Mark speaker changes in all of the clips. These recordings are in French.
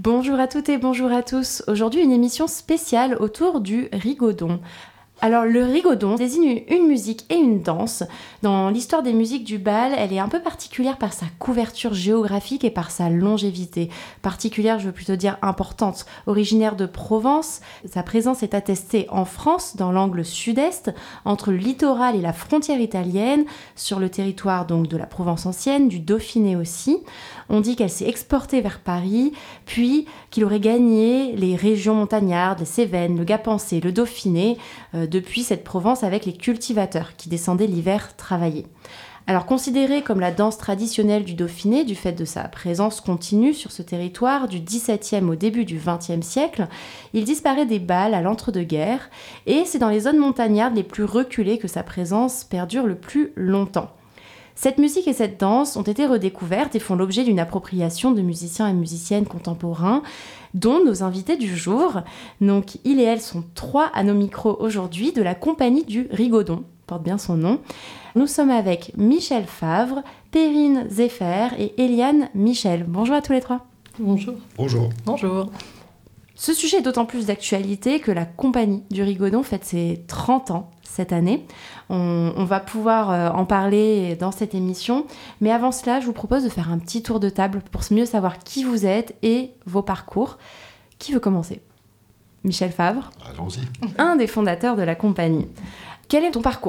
Speaker 1: Bonjour à toutes et bonjour à tous. Aujourd'hui, une émission spéciale autour du rigodon. Alors, le rigodon désigne une musique et une danse. Dans l'histoire des musiques du bal, elle est un peu particulière par sa couverture géographique et par sa longévité. Particulière, je veux plutôt dire importante. Originaire de Provence, sa présence est attestée en France, dans l'angle sud-est, entre le littoral et la frontière italienne, sur le territoire donc de la Provence ancienne, du Dauphiné aussi. On dit qu'elle s'est exportée vers Paris, puis qu'il aurait gagné les régions montagnardes, les Cévennes, le Gapençais, le Dauphiné, depuis cette Provence avec les cultivateurs qui descendaient l'hiver travailler. Alors considérée comme la danse traditionnelle du Dauphiné, du fait de sa présence continue sur ce territoire du XVIIe au début du XXe siècle, il disparaît des bals à l'entre-deux-guerres et c'est dans les zones montagnardes les plus reculées que sa présence perdure le plus longtemps. Cette musique et cette danse ont été redécouvertes et font l'objet d'une appropriation de musiciens et musiciennes contemporains, dont nos invités du jour. Donc, ils et elles sont 3 à nos micros aujourd'hui de la compagnie du Rigodon, porte bien son nom. Nous sommes avec Michel Favre, Perrine Zeffer et Eliane Michel. Bonjour à tous les 3.
Speaker 2: Bonjour.
Speaker 3: Bonjour.
Speaker 2: Bonjour.
Speaker 1: Ce sujet est d'autant plus d'actualité que la compagnie du Rigodon fête ses 30 ans cette année. On va pouvoir en parler dans cette émission. Mais avant cela, je vous propose de faire un petit tour de table pour mieux savoir qui vous êtes et vos parcours. Qui veut commencer ? Michel Favre.
Speaker 3: Allons-y.
Speaker 1: Un des fondateurs de la compagnie. Quel est ton parcours ?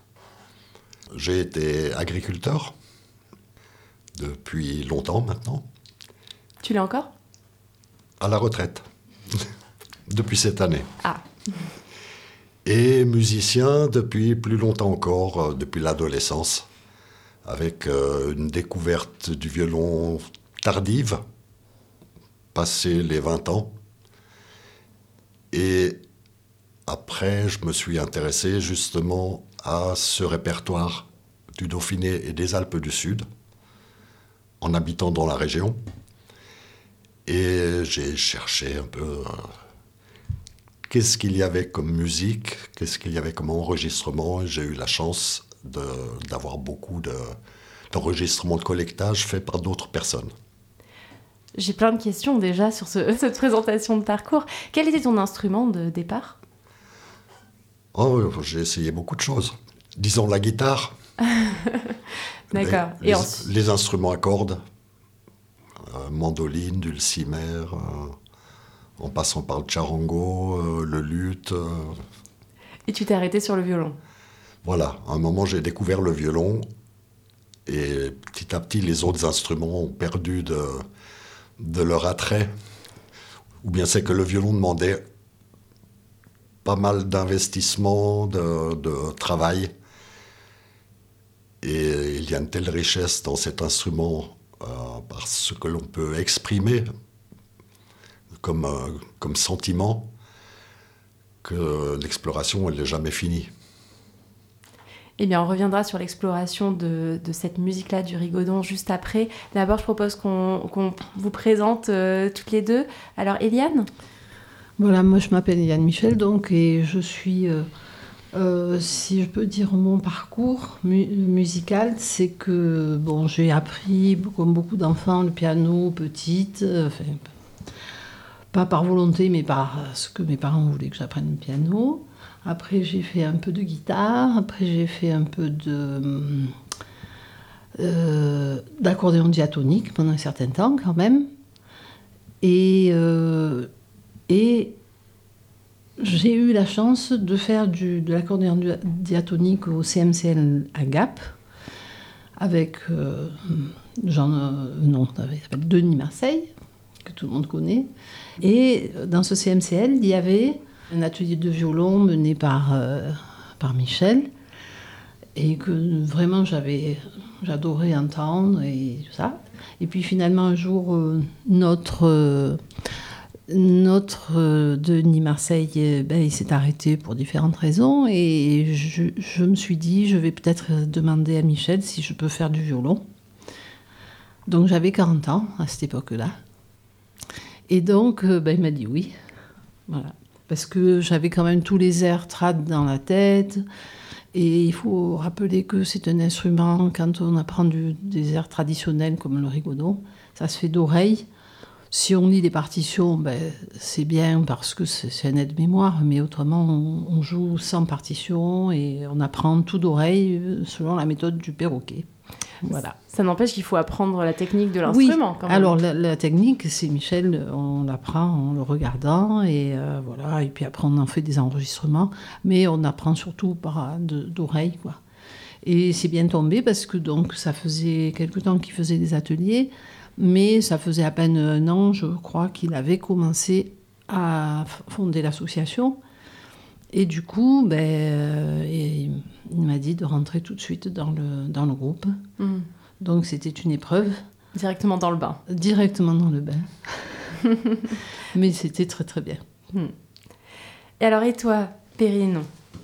Speaker 3: J'ai été agriculteur depuis longtemps maintenant.
Speaker 1: Tu l'as encore ?
Speaker 3: À la retraite. Depuis cette année.
Speaker 1: Ah.
Speaker 3: Et musicien depuis plus longtemps encore, depuis l'adolescence, avec une découverte du violon tardive, passé les 20 ans. Et après, je me suis intéressé justement à ce répertoire du Dauphiné et des Alpes du Sud, en habitant dans la région. Et j'ai cherché un peu qu'est-ce qu'il y avait comme musique, qu'est-ce qu'il y avait comme enregistrement. J'ai eu la chance d'avoir beaucoup d'enregistrements de collectage faits par d'autres personnes.
Speaker 1: J'ai plein de questions déjà sur cette présentation de parcours. Quel était ton instrument de départ ?
Speaker 3: Oh, j'ai essayé beaucoup de choses. Disons la guitare.
Speaker 1: D'accord.
Speaker 3: Les instruments à cordes, mandoline, dulcimer, en passant par le charango, le luth.
Speaker 1: Et tu t'es arrêté sur le violon ?
Speaker 3: Voilà, à un moment j'ai découvert le violon et petit à petit les autres instruments ont perdu de leur attrait. Ou bien c'est que le violon demandait pas mal d'investissement, de travail. Et il y a une telle richesse dans cet instrument par ce que l'on peut exprimer comme sentiment, que l'exploration, elle n'est jamais finie.
Speaker 1: Eh bien, on reviendra sur l'exploration de cette musique-là, du Rigodon, juste après. D'abord, je propose qu'on vous présente toutes les deux. Alors, Eliane ?
Speaker 2: Voilà, moi je m'appelle Eliane Michel, donc, et je suis, si je peux dire mon parcours musical, c'est que j'ai appris, comme beaucoup d'enfants, le piano petite, pas par volonté, mais par ce que mes parents voulaient que j'apprenne le piano. Après, j'ai fait un peu de guitare. Après, j'ai fait un peu d'accordéon diatonique pendant un certain temps, quand même. Et j'ai eu la chance de faire de l'accordéon diatonique au CMCL à Gap, avec il s'appelle Denis Marseille, que tout le monde connaît. Et dans ce CMCL, il y avait un atelier de violon mené par Michel, et que vraiment j'adorais entendre et tout ça. Et puis finalement un jour, notre Denis Marseille, il s'est arrêté pour différentes raisons, et je me suis dit, je vais peut-être demander à Michel si je peux faire du violon. Donc j'avais 40 ans à cette époque-là. Et donc, il m'a dit oui. Voilà. Parce que j'avais quand même tous les airs trad dans la tête. Et il faut rappeler que c'est un instrument, quand on apprend des airs traditionnels comme le rigodon, ça se fait d'oreille. Si on lit des partitions, c'est bien parce que c'est un aide-mémoire, mais autrement, on joue sans partition et on apprend tout d'oreille selon la méthode du perroquet. Voilà.
Speaker 1: Ça n'empêche qu'il faut apprendre la technique de l'instrument.
Speaker 2: Oui,
Speaker 1: quand même.
Speaker 2: alors la technique, c'est Michel, on l'apprend en le regardant et voilà. Et puis après, on en fait des enregistrements, mais on apprend surtout d'oreille, quoi. Et c'est bien tombé parce que donc ça faisait quelque temps qu'il faisait des ateliers. Mais ça faisait à peine 1 an, je crois, qu'il avait commencé à fonder l'association. Et du coup, il m'a dit de rentrer tout de suite dans le groupe. Mmh. Donc c'était une épreuve.
Speaker 1: Directement dans le bain.
Speaker 2: Directement dans le bain. Mais c'était très très bien.
Speaker 1: Mmh. Et alors, et toi, Perrine ?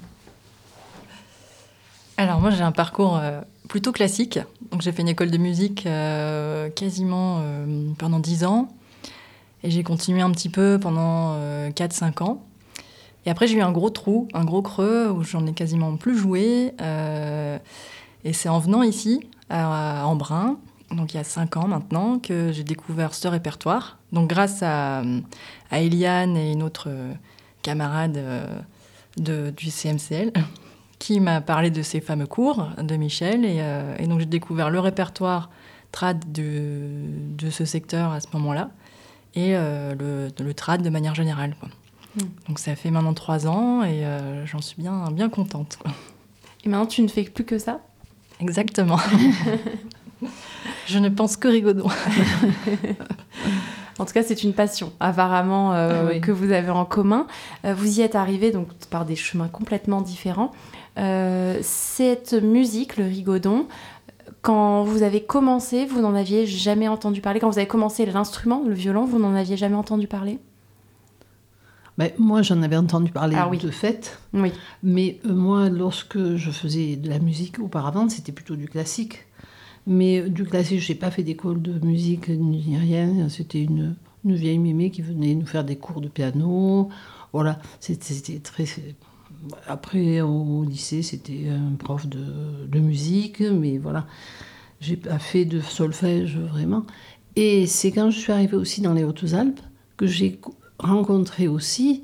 Speaker 4: Alors moi j'ai un parcours plutôt classique. Donc j'ai fait une école de musique quasiment pendant 10 ans. Et j'ai continué un petit peu pendant 4-5 ans. Et après j'ai eu un gros trou, un gros creux où j'en ai quasiment plus joué. Et c'est en venant ici, à Embrun, donc il y a 5 ans maintenant, que j'ai découvert ce répertoire. Donc grâce à Eliane et une autre camarade du CMCL, qui m'a parlé de ces fameux cours de Michel. Et donc, j'ai découvert le répertoire trad de ce secteur à ce moment-là et le trad de manière générale, quoi. Donc, ça fait maintenant 3 ans et j'en suis bien contente, quoi.
Speaker 1: Et maintenant, tu ne fais plus que ça ?
Speaker 4: Exactement. Je ne pense que Rigaudon.
Speaker 1: En tout cas, c'est une passion, apparemment, oui, que vous avez en commun. Vous y êtes arrivés donc, par des chemins complètement différents. Cette musique, le rigodon, quand vous avez commencé, vous n'en aviez jamais entendu parler. Quand vous avez commencé l'instrument, le violon, vous n'en aviez jamais entendu parler ?
Speaker 2: Moi, j'en avais entendu parler
Speaker 1: oui,
Speaker 2: de fait.
Speaker 1: Oui.
Speaker 2: Mais moi, lorsque je faisais de la musique auparavant, c'était plutôt du classique. Mais du classique, je n'ai pas fait d'école de musique ni rien. C'était une vieille mémé qui venait nous faire des cours de piano. Voilà, c'était très... Après, au lycée, c'était un prof de musique, mais voilà, j'ai pas fait de solfège vraiment. Et c'est quand je suis arrivée aussi dans les Hautes-Alpes que j'ai rencontré aussi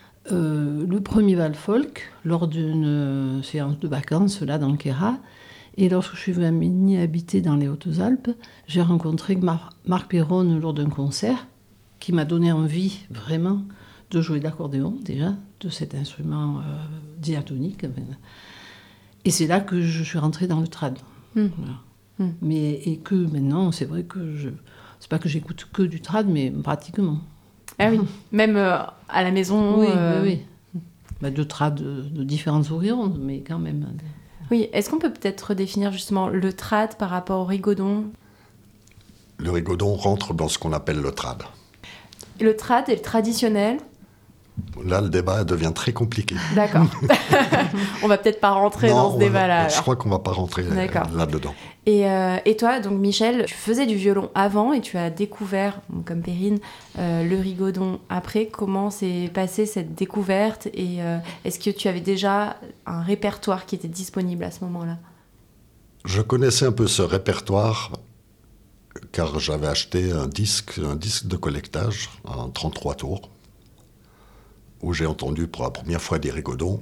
Speaker 2: le premier bal folk lors d'une séance de vacances là dans le Queyras. Et lorsque je suis venue habiter dans les Hautes-Alpes, j'ai rencontré Marc Perron lors d'un concert qui m'a donné envie vraiment de jouer de l'accordéon déjà, de cet instrument diatonique. Et c'est là que je suis rentrée dans le trad. Voilà. Et que maintenant, c'est vrai que c'est pas que j'écoute que du trad, mais pratiquement.
Speaker 1: Ah oui, même à la maison.
Speaker 2: Oui. De trad de différentes horizons, mais quand même.
Speaker 1: Oui, est-ce qu'on peut peut-être redéfinir justement le trad par rapport au rigodon ?
Speaker 3: Le rigodon rentre dans ce qu'on appelle le trad.
Speaker 1: Et le trad est le traditionnel ?
Speaker 3: Là, le débat devient très compliqué.
Speaker 1: D'accord. On va peut-être pas rentrer dans ce débat-là.
Speaker 3: Je crois qu'on va pas rentrer là-dedans.
Speaker 1: Et toi, donc Michel, tu faisais du violon avant et tu as découvert, comme Perrine, le rigodon après. Comment s'est passée cette découverte et est-ce que tu avais déjà un répertoire qui était disponible à ce moment-là ?
Speaker 3: Je connaissais un peu ce répertoire car j'avais acheté un disque de collectage, un 33 tours, où j'ai entendu pour la première fois des rigodons.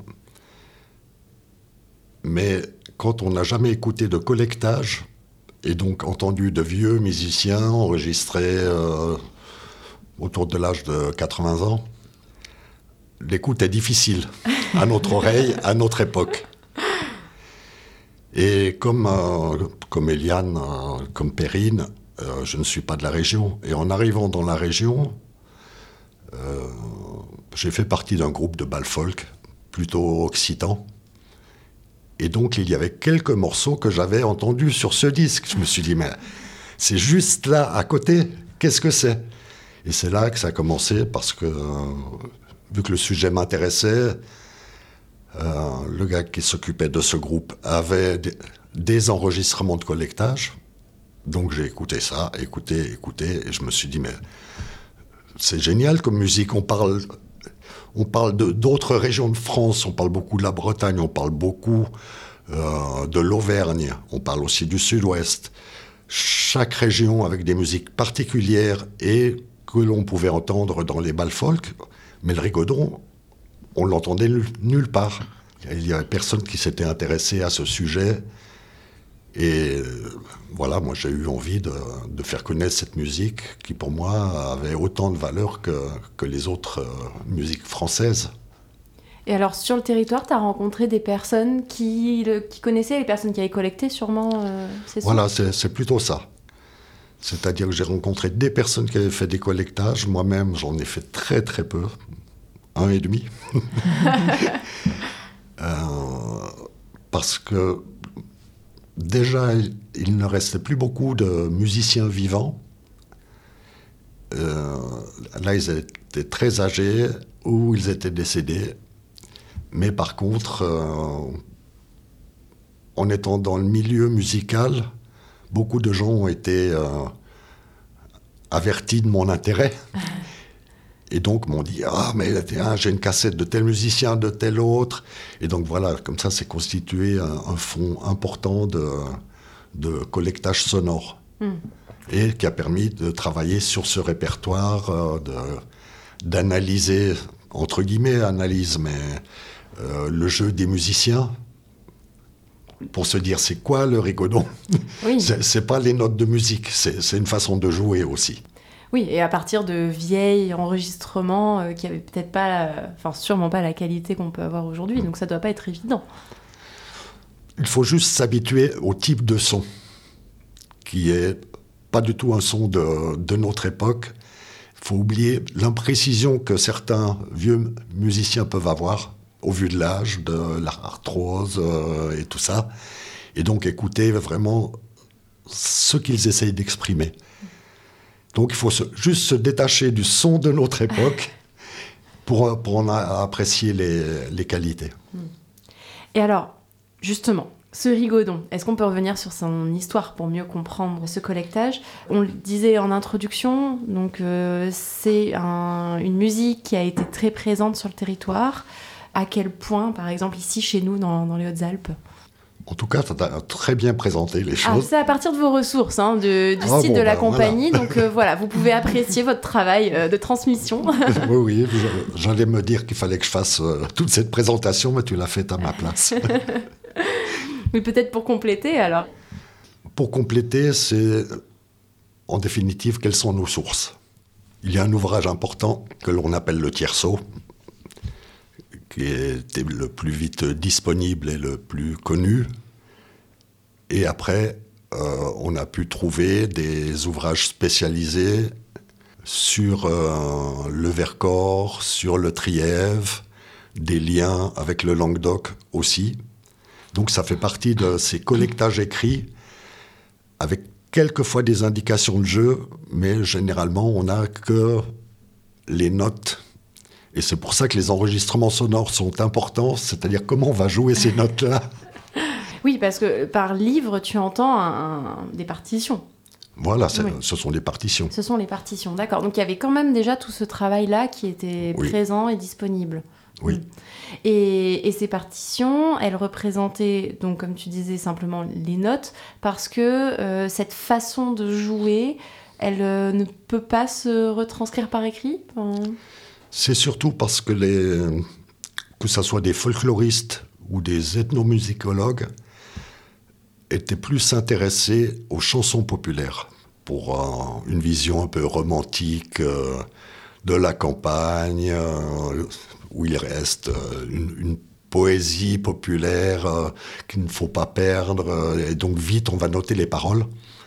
Speaker 3: Mais quand on n'a jamais écouté de collectage, et donc entendu de vieux musiciens enregistrés autour de l'âge de 80 ans, l'écoute est difficile à notre oreille, à notre époque. Et comme Eliane, comme Perrine, je ne suis pas de la région. Et en arrivant dans la région, j'ai fait partie d'un groupe de bal folk, plutôt occitan. Et donc, il y avait quelques morceaux que j'avais entendus sur ce disque. Je me suis dit, mais c'est juste là, à côté, qu'est-ce que c'est ? Et c'est là que ça a commencé, parce que, vu que le sujet m'intéressait, le gars qui s'occupait de ce groupe avait des enregistrements de collectage. Donc, j'ai écouté ça, écouté, et je me suis dit, mais c'est génial comme musique, on parle d'autres régions de France, on parle beaucoup de la Bretagne, on parle beaucoup de l'Auvergne, on parle aussi du Sud-Ouest. Chaque région avec des musiques particulières et que l'on pouvait entendre dans les bals folk, mais le rigodon, on l'entendait nulle part. Il n'y avait personne qui s'était intéressé à ce sujet. Et voilà, moi j'ai eu envie de faire connaître cette musique qui pour moi avait autant de valeur que les autres musiques françaises.
Speaker 1: Et alors sur le territoire, tu as rencontré des personnes qui connaissaient, les personnes qui avaient collecté sûrement ces sons?
Speaker 3: Voilà, c'est plutôt ça. C'est-à-dire que j'ai rencontré des personnes qui avaient fait des collectages. Moi-même, j'en ai fait très très peu. 1,5. Parce que déjà, il ne restait plus beaucoup de musiciens vivants. Là, ils étaient très âgés ou ils étaient décédés. Mais par contre, en étant dans le milieu musical, beaucoup de gens ont été avertis de mon intérêt. Et donc m'ont dit « Ah, mais j'ai une cassette de tel musicien, de tel autre. » Et donc voilà, comme ça, c'est constitué un fonds important de collectage sonore. Et qui a permis de travailler sur ce répertoire, d'analyser, entre guillemets, analyse, mais le jeu des musiciens, pour se dire c'est quoi le rigodon.
Speaker 1: Oui.
Speaker 3: C'est pas les notes de musique, c'est une façon de jouer aussi.
Speaker 1: Oui, et à partir de vieilles enregistrements qui n'avaient peut-être pas, sûrement pas la qualité qu'on peut avoir aujourd'hui, donc ça doit pas être évident.
Speaker 3: Il faut juste s'habituer au type de son, qui est pas du tout un son de notre époque. Il faut oublier l'imprécision que certains vieux musiciens peuvent avoir, au vu de l'âge, de l'arthrose et tout ça. Et donc écouter vraiment ce qu'ils essayent d'exprimer. Donc il faut juste se détacher du son de notre époque pour en apprécier les qualités.
Speaker 1: Et alors, justement, ce rigodon, est-ce qu'on peut revenir sur son histoire pour mieux comprendre ce collectage? On le disait en introduction, donc c'est une musique qui a été très présente sur le territoire. À quel point, par exemple, ici, chez nous, dans les Hautes-Alpes?
Speaker 3: En tout cas, tu as très bien présenté les choses.
Speaker 1: C'est à partir de vos ressources, du site de la compagnie. Voilà. Donc voilà, vous pouvez apprécier votre travail de transmission.
Speaker 3: Oui, j'allais me dire qu'il fallait que je fasse toute cette présentation, mais tu l'as faite à ma place.
Speaker 1: Mais peut-être pour compléter, alors.
Speaker 3: Pour compléter, c'est en définitive quelles sont nos sources. Il y a un ouvrage important que l'on appelle le Tierceau, qui était le plus vite disponible et le plus connu. Et après, on a pu trouver des ouvrages spécialisés sur le Vercors, sur le Trièves, des liens avec le Languedoc aussi. Donc ça fait partie de ces collectages écrits avec quelquefois des indications de jeu, mais généralement on n'a que les notes. Et c'est pour ça que les enregistrements sonores sont importants, c'est-à-dire comment on va jouer ces notes-là.
Speaker 1: Oui, parce que par livre, tu entends des partitions.
Speaker 3: Voilà, ce sont des partitions.
Speaker 1: Ce sont les partitions, d'accord. Donc il y avait quand même déjà tout ce travail-là qui était présent et disponible.
Speaker 3: Oui.
Speaker 1: Et ces partitions, elles représentaient, donc comme tu disais, simplement les notes, parce que cette façon de jouer, elle ne peut pas se retranscrire par écrit.
Speaker 3: C'est surtout parce que que ce soit des folkloristes ou des ethnomusicologues étaient plus intéressés aux chansons populaires pour une vision un peu romantique de la campagne, où il reste une poésie populaire qu'il ne faut pas perdre, et donc vite on va noter les paroles.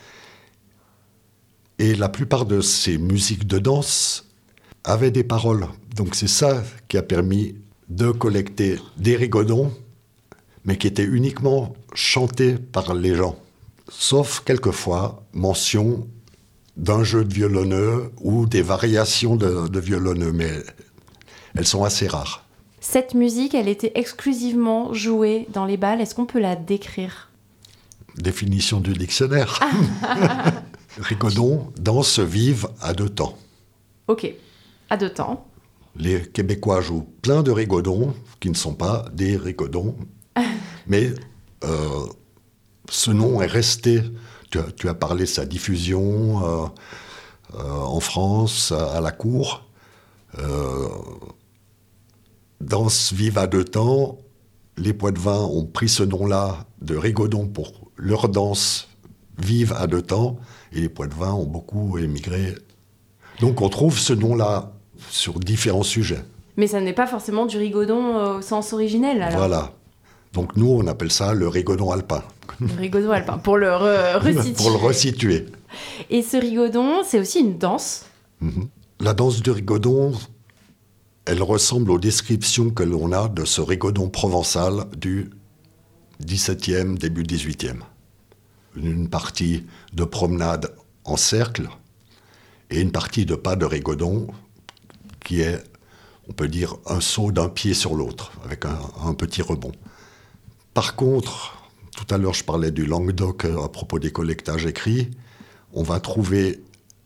Speaker 3: Et la plupart de ces musiques de danse avaient des paroles. Donc c'est ça qui a permis de collecter des rigodons, mais qui étaient uniquement chantés par les gens. Sauf quelquefois mention d'un jeu de violonneux ou des variations de violonneux, mais elles sont assez rares.
Speaker 1: Cette musique, elle était exclusivement jouée dans les bals. Est-ce qu'on peut la décrire?
Speaker 3: Définition du dictionnaire. Rigodon, danse vive à deux temps.
Speaker 1: Ok, à deux temps.
Speaker 3: Les Québécois jouent plein de rigodons qui ne sont pas des rigodons. Mais ce nom est resté. Tu as parlé de sa diffusion en France, à la cour. Danse vive à deux temps. Les Poitevins ont pris ce nom-là de Rigodon pour leur danse vive à deux temps. Et les Poitevins ont beaucoup émigré. Donc on trouve ce nom-là sur différents sujets.
Speaker 1: Mais ça n'est pas forcément du rigodon au sens originel, alors.
Speaker 3: Voilà. Donc nous, on appelle ça le rigodon alpin.
Speaker 1: Le rigodon alpin, pour le resituer.
Speaker 3: Pour le resituer.
Speaker 1: Et ce rigodon, c'est aussi une danse.
Speaker 3: La danse du rigodon, elle ressemble aux descriptions que l'on a de ce rigodon provençal du XVIIe, début XVIIIe. Une partie de promenade en cercle et une partie de pas de rigodon qui est, on peut dire, un saut d'un pied sur l'autre, avec un petit rebond. Par contre, tout à l'heure je parlais du Languedoc à propos des collectages écrits, on va trouver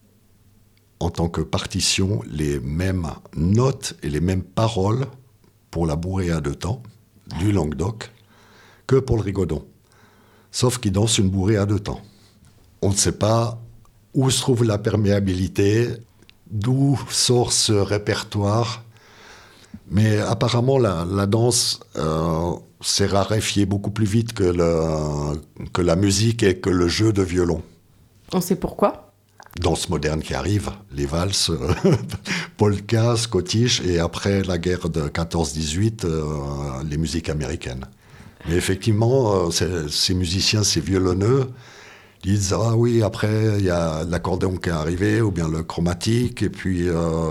Speaker 3: en tant que partition les mêmes notes et les mêmes paroles pour la bourrée à deux temps du Languedoc que pour le rigodon. Sauf qu'ils dansent une bourrée à deux temps. On ne sait pas où se trouve la perméabilité, d'où sort ce répertoire. Mais apparemment, la danse s'est raréfiée beaucoup plus vite que la musique et que le jeu de violon.
Speaker 1: On sait pourquoi.
Speaker 3: Danse moderne qui arrive, les valses, polka, scottish, et après la guerre de 14-18, les musiques américaines. Mais effectivement, ces musiciens, ces violonneux, ils disent « Ah oui, après, il y a l'accordéon qui est arrivé, ou bien le chromatique, et puis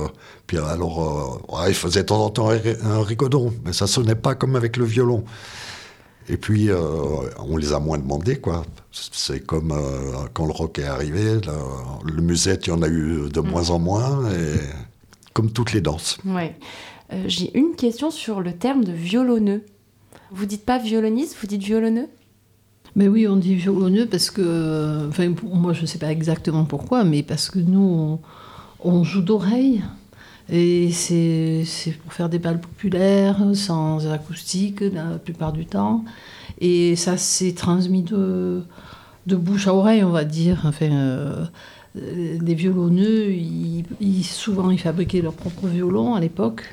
Speaker 3: alors, il faisait de temps en temps un rigodon, mais ça sonnait pas comme avec le violon. » Et puis, on les a moins demandés, quoi. C'est comme quand le rock est arrivé, le musette, il y en a eu de moins en moins, et comme toutes les danses.
Speaker 1: Ouais. J'ai une question sur le terme de violonneux. Vous dites pas violoniste, vous dites violonneux ?
Speaker 2: Mais oui, on dit violonneux parce que... Enfin, moi, je ne sais pas exactement pourquoi, mais parce que nous, on joue d'oreille. Et c'est pour faire des bals populaires, sans acoustique, la plupart du temps. Et ça s'est transmis de bouche à oreille, on va dire. Enfin, les violonneux, souvent, ils fabriquaient leurs propres violons à l'époque.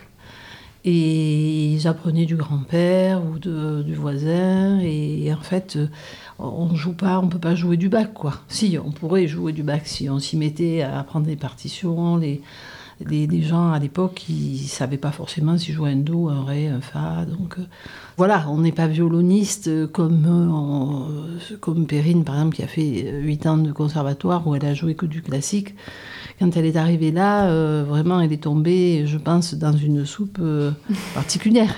Speaker 2: Et ils apprenaient du grand-père ou du voisin. Et en fait, on ne peut pas jouer du Bach, quoi. Si, on pourrait jouer du Bach si on s'y mettait à apprendre des partitions. Les gens, à l'époque, ils ne savaient pas forcément s'ils jouaient un Do, un Ré, un Fa. Donc, voilà, on n'est pas violoniste comme Perrine, par exemple, qui a fait 8 ans de conservatoire où elle a joué que du classique. Quand elle est arrivée là, vraiment, elle est tombée, je pense, dans une soupe particulière.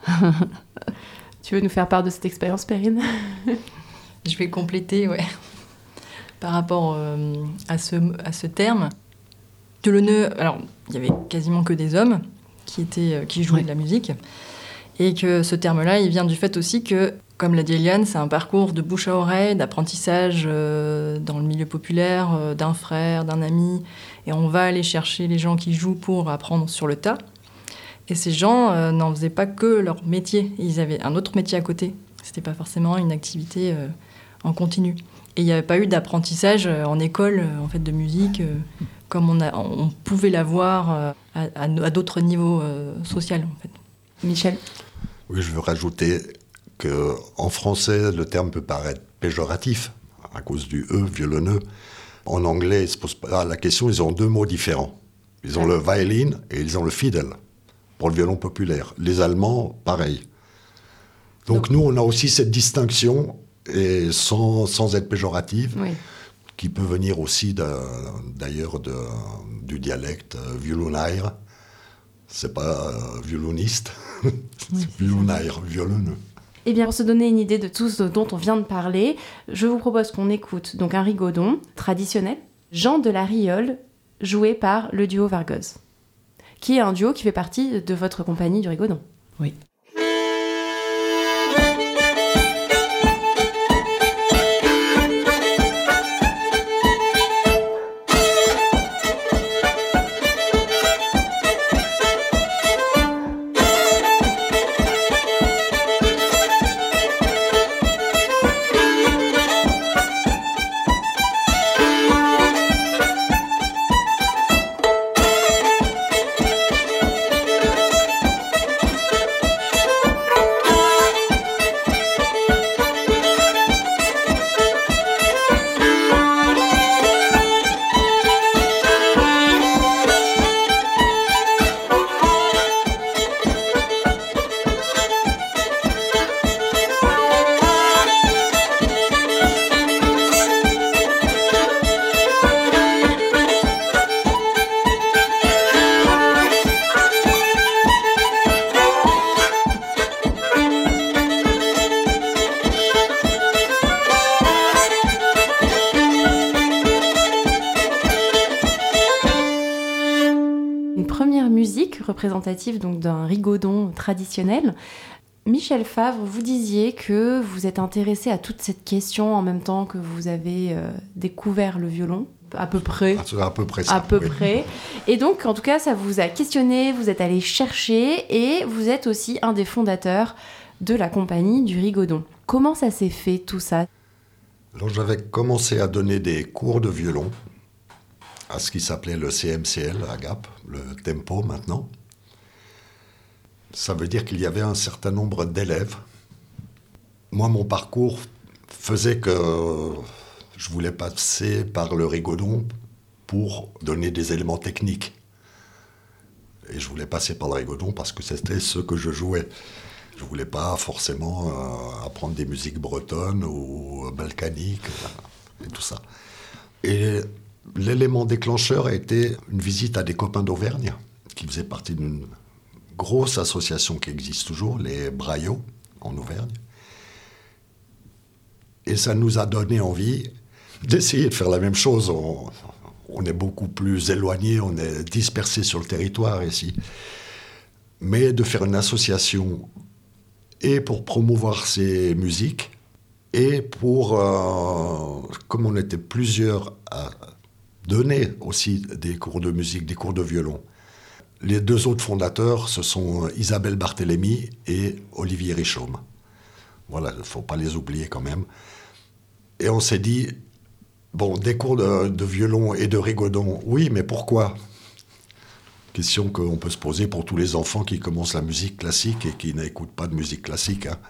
Speaker 1: Tu veux nous faire part de cette expérience, Perrine ?
Speaker 4: Je vais compléter, ouais. Par rapport à ce terme. Violonneux, alors, il y avait quasiment que des hommes qui jouaient de la musique. Et que ce terme-là, il vient du fait aussi que, comme l'a dit Eliane, c'est un parcours de bouche à oreille, d'apprentissage dans le milieu populaire, d'un frère, d'un ami. Et on va aller chercher les gens qui jouent pour apprendre sur le tas. Et ces gens n'en faisaient pas que leur métier. Ils avaient un autre métier à côté. C'était pas forcément une activité en continu. Et il n'y avait pas eu d'apprentissage en école en fait, de musique, comme on pouvait l'avoir à d'autres niveaux sociaux. En fait.
Speaker 1: Michel ?
Speaker 3: Oui, je veux rajouter qu'en français, le terme peut paraître péjoratif, à cause du « e », violonneux. En anglais, ils ne se posent pas la question, ils ont 2 mots différents. Ils ont le violin et ils ont le fiddle, pour le violon populaire. Les Allemands, pareil. Donc nous, on a aussi cette distinction, et sans être péjorative,
Speaker 1: Oui.
Speaker 3: qui peut venir aussi d'ailleurs du dialecte violonaire. C'est pas violoniste, c'est violonaire, violonneux.
Speaker 1: Eh bien, pour se donner une idée de tout ce dont on vient de parler, je vous propose qu'on écoute donc un rigodon traditionnel, Jean de la Riole, joué par le duo Vargoz, qui est un duo qui fait partie de votre compagnie du rigodon.
Speaker 2: Oui.
Speaker 1: première musique représentative donc d'un rigodon traditionnel. Michel Favre, vous disiez que vous êtes intéressé à toute cette question en même temps que vous avez découvert le violon, à peu près.
Speaker 3: À peu près ça.
Speaker 1: À peu
Speaker 3: oui.
Speaker 1: près. Et donc, en tout cas, ça vous a questionné, vous êtes allé chercher et vous êtes aussi un des fondateurs de la compagnie du Rigodon. Comment ça s'est fait tout ça ?
Speaker 3: Alors j'avais commencé à donner des cours de violon à ce qui s'appelait le CMCL à Gap, le Tempo maintenant. Ça veut dire qu'il y avait un certain nombre d'élèves. Moi, mon parcours faisait que je voulais passer par le rigodon pour donner des éléments techniques. Et je voulais passer par le rigodon parce que c'était ce que je jouais. Je ne voulais pas forcément apprendre des musiques bretonnes ou balkaniques et tout ça. Et l'élément déclencheur a été une visite à des copains d'Auvergne qui faisaient partie d'une grosse association qui existe toujours, les Braillots, en Auvergne. Et ça nous a donné envie d'essayer de faire la même chose. On est beaucoup plus éloignés, on est dispersés sur le territoire ici. Mais de faire une association et pour promouvoir ces musiques et pour, comme on était plusieurs à donner aussi des cours de musique, des cours de violon. Les deux autres fondateurs, ce sont Isabelle Barthélémy et Olivier Richaume. Voilà, il ne faut pas les oublier quand même. Et on s'est dit, bon, des cours de violon et de rigodon, oui, mais pourquoi ? Question qu'on peut se poser pour tous les enfants qui commencent la musique classique et qui n'écoutent pas de musique classique. Hein.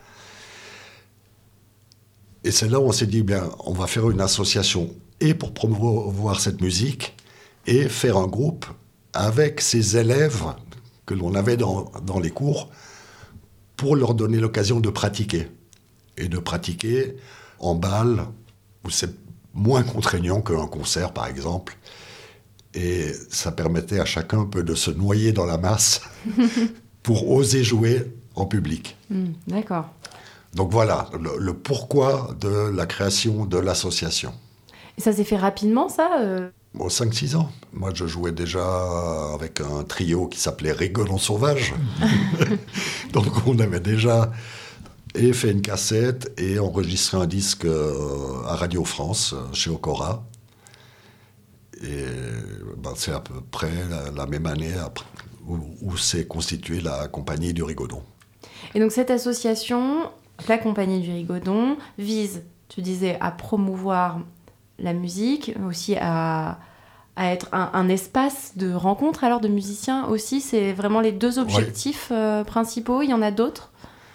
Speaker 3: Et c'est là où on s'est dit, bien, on va faire une association et pour promouvoir cette musique et faire un groupe avec ces élèves que l'on avait dans les cours pour leur donner l'occasion de pratiquer. Et de pratiquer en bal, où c'est moins contraignant qu'un concert, par exemple. Et ça permettait à chacun un peu de se noyer dans la masse pour oser jouer en public.
Speaker 1: D'accord.
Speaker 3: Donc voilà, le pourquoi de la création de l'association.
Speaker 1: Et ça s'est fait rapidement, ça
Speaker 3: Bon, 5-6 ans. Moi, je jouais déjà avec un trio qui s'appelait Rigodon Sauvage. Donc, on avait déjà fait une cassette et enregistré un disque à Radio France, chez Okora. Et c'est à peu près la même année où s'est constituée la compagnie du Rigodon.
Speaker 1: Et donc, cette association, la compagnie du Rigodon, vise, tu disais, à promouvoir la musique, aussi à être un espace de rencontre alors de musiciens aussi. C'est vraiment les deux objectifs principaux. Il y en a d'autres ?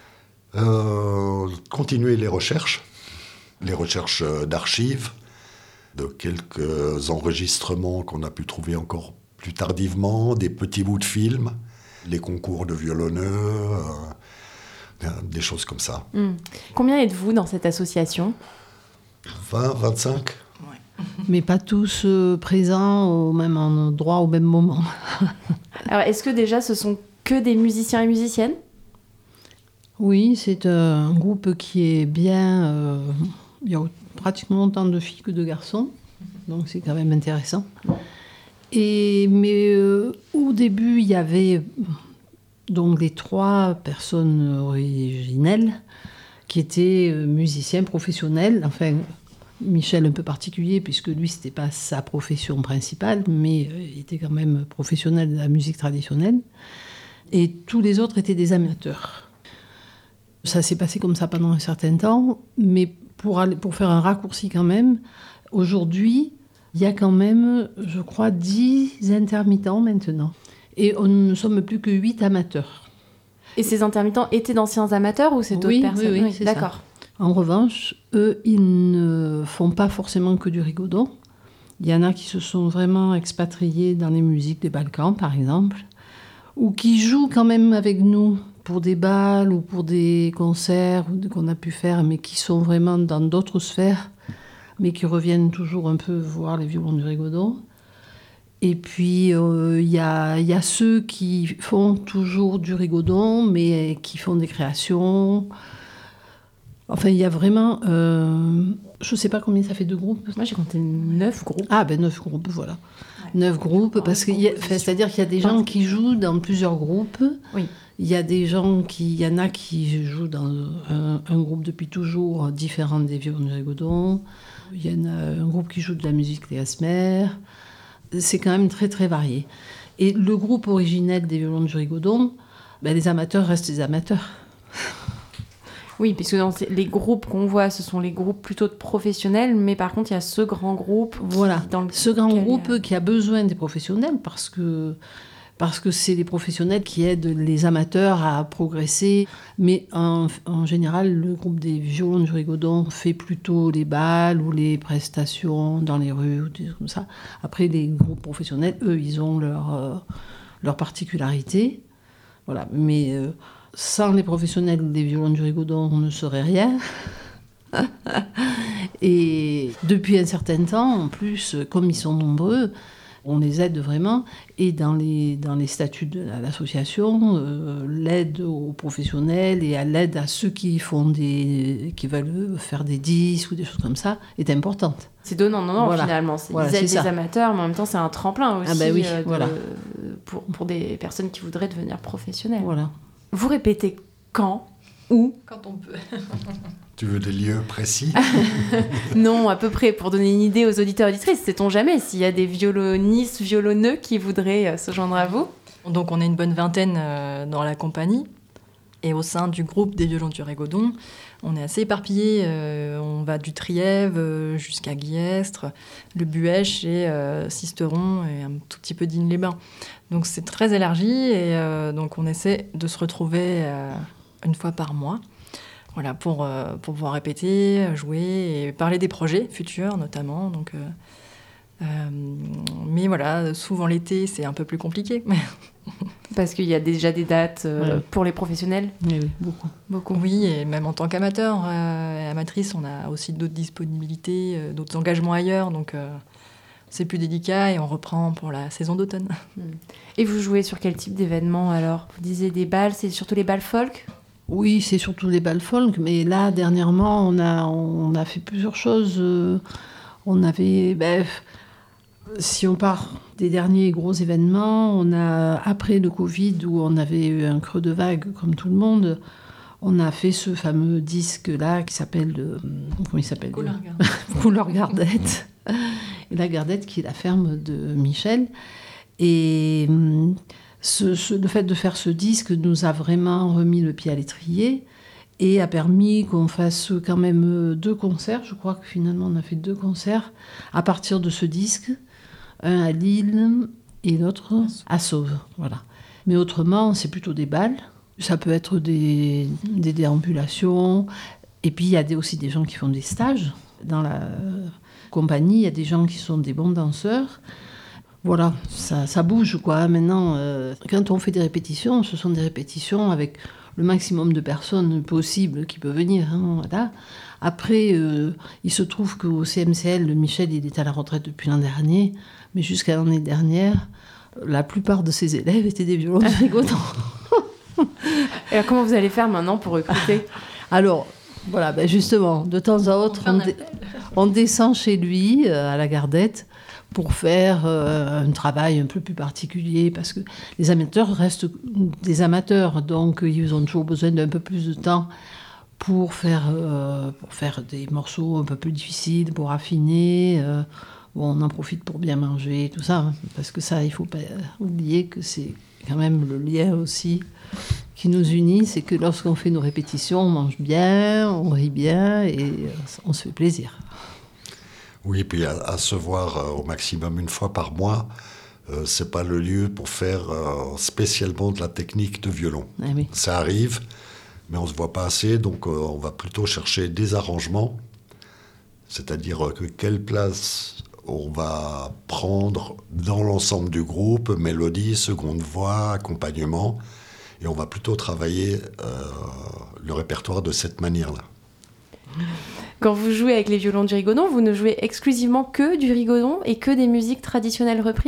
Speaker 3: Continuer les recherches d'archives, de quelques enregistrements qu'on a pu trouver encore plus tardivement, des petits bouts de films, les concours de violonneux, des choses comme ça.
Speaker 1: Combien êtes-vous dans cette association ?
Speaker 3: 20, 25 ?
Speaker 2: Mais pas tous présents au même endroit, au même moment.
Speaker 1: Alors, est-ce que déjà ce sont que des musiciens et musiciennes ?
Speaker 2: Oui, c'est un groupe qui est bien... il y a pratiquement autant de filles que de garçons, donc c'est quand même intéressant. Mais au début, il y avait donc les 3 personnes originelles qui étaient musiciens professionnels, enfin... Michel un peu particulier, puisque lui, c'était pas sa profession principale, mais il était quand même professionnel de la musique traditionnelle. Et tous les autres étaient des amateurs. Ça s'est passé comme ça pendant un certain temps, mais pour faire un raccourci quand même, aujourd'hui, il y a quand même, je crois, 10 intermittents maintenant. Et on ne sommes plus que 8 amateurs.
Speaker 1: Et ces intermittents étaient d'anciens amateurs ou c'est d'autres personnes ?
Speaker 2: Oui, c'est
Speaker 1: d'accord.
Speaker 2: Ça. En revanche, eux, ils ne font pas forcément que du rigodon. Il y en a qui se sont vraiment expatriés dans les musiques des Balkans, par exemple, ou qui jouent quand même avec nous pour des bals ou pour des concerts qu'on a pu faire, mais qui sont vraiment dans d'autres sphères, mais qui reviennent toujours un peu voir les violons du rigodon. Et puis, il y a ceux qui font toujours du rigodon, mais qui font des créations... Enfin, il y a vraiment... je ne sais pas combien ça fait de groupes.
Speaker 1: Moi, j'ai compté 9 groupes.
Speaker 2: Ah, 9 groupes, voilà. 9 groupes, parce que c'est-à-dire qu'il y a des gens qui jouent dans plusieurs groupes.
Speaker 1: Oui.
Speaker 2: Il y a des gens il y en a qui jouent dans un groupe depuis toujours différent des Violons du Rigodon. Il y en a un groupe qui joue de la musique klezmer. C'est quand même très très varié. Et le groupe originel des Violons du Rigodon, les amateurs restent des amateurs.
Speaker 1: Oui, puisque les groupes qu'on voit, ce sont les groupes plutôt de professionnels, mais par contre, il y a ce grand groupe.
Speaker 2: Voilà, ce grand groupe qui a besoin des professionnels parce que c'est les professionnels qui aident les amateurs à progresser. Mais en général, le groupe des Violons du Rigodon fait plutôt les bals ou les prestations dans les rues, ou des choses comme ça. Après, les groupes professionnels, eux, ils ont leur particularité. Voilà, mais sans les professionnels des Violons du Rigodon, on ne serait rien. Et depuis un certain temps, en plus, comme ils sont nombreux, on les aide vraiment. Et dans les statuts de l'association, l'aide aux professionnels et à l'aide à ceux qui veulent faire des disques ou des choses comme ça est importante.
Speaker 1: C'est donnant, finalement. Ils aident les amateurs, mais en même temps, c'est un tremplin aussi pour des personnes qui voudraient devenir professionnelles.
Speaker 2: Voilà.
Speaker 1: Vous répétez quand, où ?
Speaker 4: Quand on peut.
Speaker 3: Tu veux des lieux précis ?
Speaker 1: Non, à peu près, pour donner une idée aux auditeurs et auditrices. Sait-on jamais s'il y a des violonistes, violonneux qui voudraient se joindre à vous ?
Speaker 4: Donc on est une bonne vingtaine dans la compagnie. Et au sein du groupe des Violons du Rigodon, on est assez éparpillés. On va du Trièves jusqu'à Guillestre, le Buèche et Sisteron et un tout petit peu d'Isle-les-Bains. Donc c'est très élargi et donc on essaie de se retrouver une fois par mois. Voilà, pour pouvoir répéter, jouer et parler des projets futurs notamment. Donc, mais voilà, souvent l'été, c'est un peu plus compliqué.
Speaker 1: Parce qu'il y a déjà des dates pour les professionnels.
Speaker 2: Oui, beaucoup.
Speaker 4: Oui, et même en tant qu'amateur et amatrice, on a aussi d'autres disponibilités, d'autres engagements ailleurs. Donc c'est plus délicat et on reprend pour la saison d'automne.
Speaker 1: Et vous jouez sur quel type d'événements alors ? Vous disiez des bals, c'est surtout les bals folk ?
Speaker 2: Oui, c'est surtout les bals folk, mais là, dernièrement, on a fait plusieurs choses. On avait, si on part des derniers gros événements, on a, après le Covid, où on avait eu un creux de vague, comme tout le monde, on a fait ce fameux disque-là qui s'appelle... comment il s'appelle ? Couleur Gardette. Et la Gardette, qui est la ferme de Michel. Et... le fait de faire ce disque nous a vraiment remis le pied à l'étrier et a permis qu'on fasse quand même 2 concerts. Je crois que finalement on a fait 2 concerts à partir de ce disque, un à Lille et l'autre à Sauve. Voilà. Mais autrement, c'est plutôt des bals. Ça peut être des déambulations. Et puis il y a aussi des gens qui font des stages. Dans la compagnie, il y a des gens qui sont des bons danseurs. Voilà, ça bouge quoi. Maintenant, quand on fait des répétitions, ce sont des répétitions avec le maximum de personnes possibles qui peuvent venir. Voilà. Après, il se trouve qu'au CMCL, Michel, il est à la retraite depuis l'an dernier, mais jusqu'à l'année dernière, la plupart de ses élèves étaient des violons du Rigodon.
Speaker 1: Et alors, comment vous allez faire maintenant pour recruter ?
Speaker 2: Alors, voilà, justement, de temps à autre, on descend chez lui, à la Gardette, pour faire un travail un peu plus particulier, parce que les amateurs restent des amateurs, donc ils ont toujours besoin d'un peu plus de temps pour faire des morceaux un peu plus difficiles, pour affiner. On en profite pour bien manger, tout ça, parce que ça, il ne faut pas oublier que c'est quand même le lien aussi qui nous unit, c'est que lorsqu'on fait nos répétitions, on mange bien, on rit bien et on se fait plaisir.
Speaker 3: Oui, puis à se voir au maximum une fois par mois, c'est pas le lieu pour faire spécialement de la technique de violon.
Speaker 2: Ah oui.
Speaker 3: Ça arrive, mais on se voit pas assez, donc on va plutôt chercher des arrangements, c'est-à-dire quelle place on va prendre dans l'ensemble du groupe, mélodie, seconde voix, accompagnement, et on va plutôt travailler le répertoire de cette manière-là.
Speaker 1: Quand vous jouez avec les Violons du Rigodon, vous ne jouez exclusivement que du Rigodon et que des musiques traditionnelles reprises ?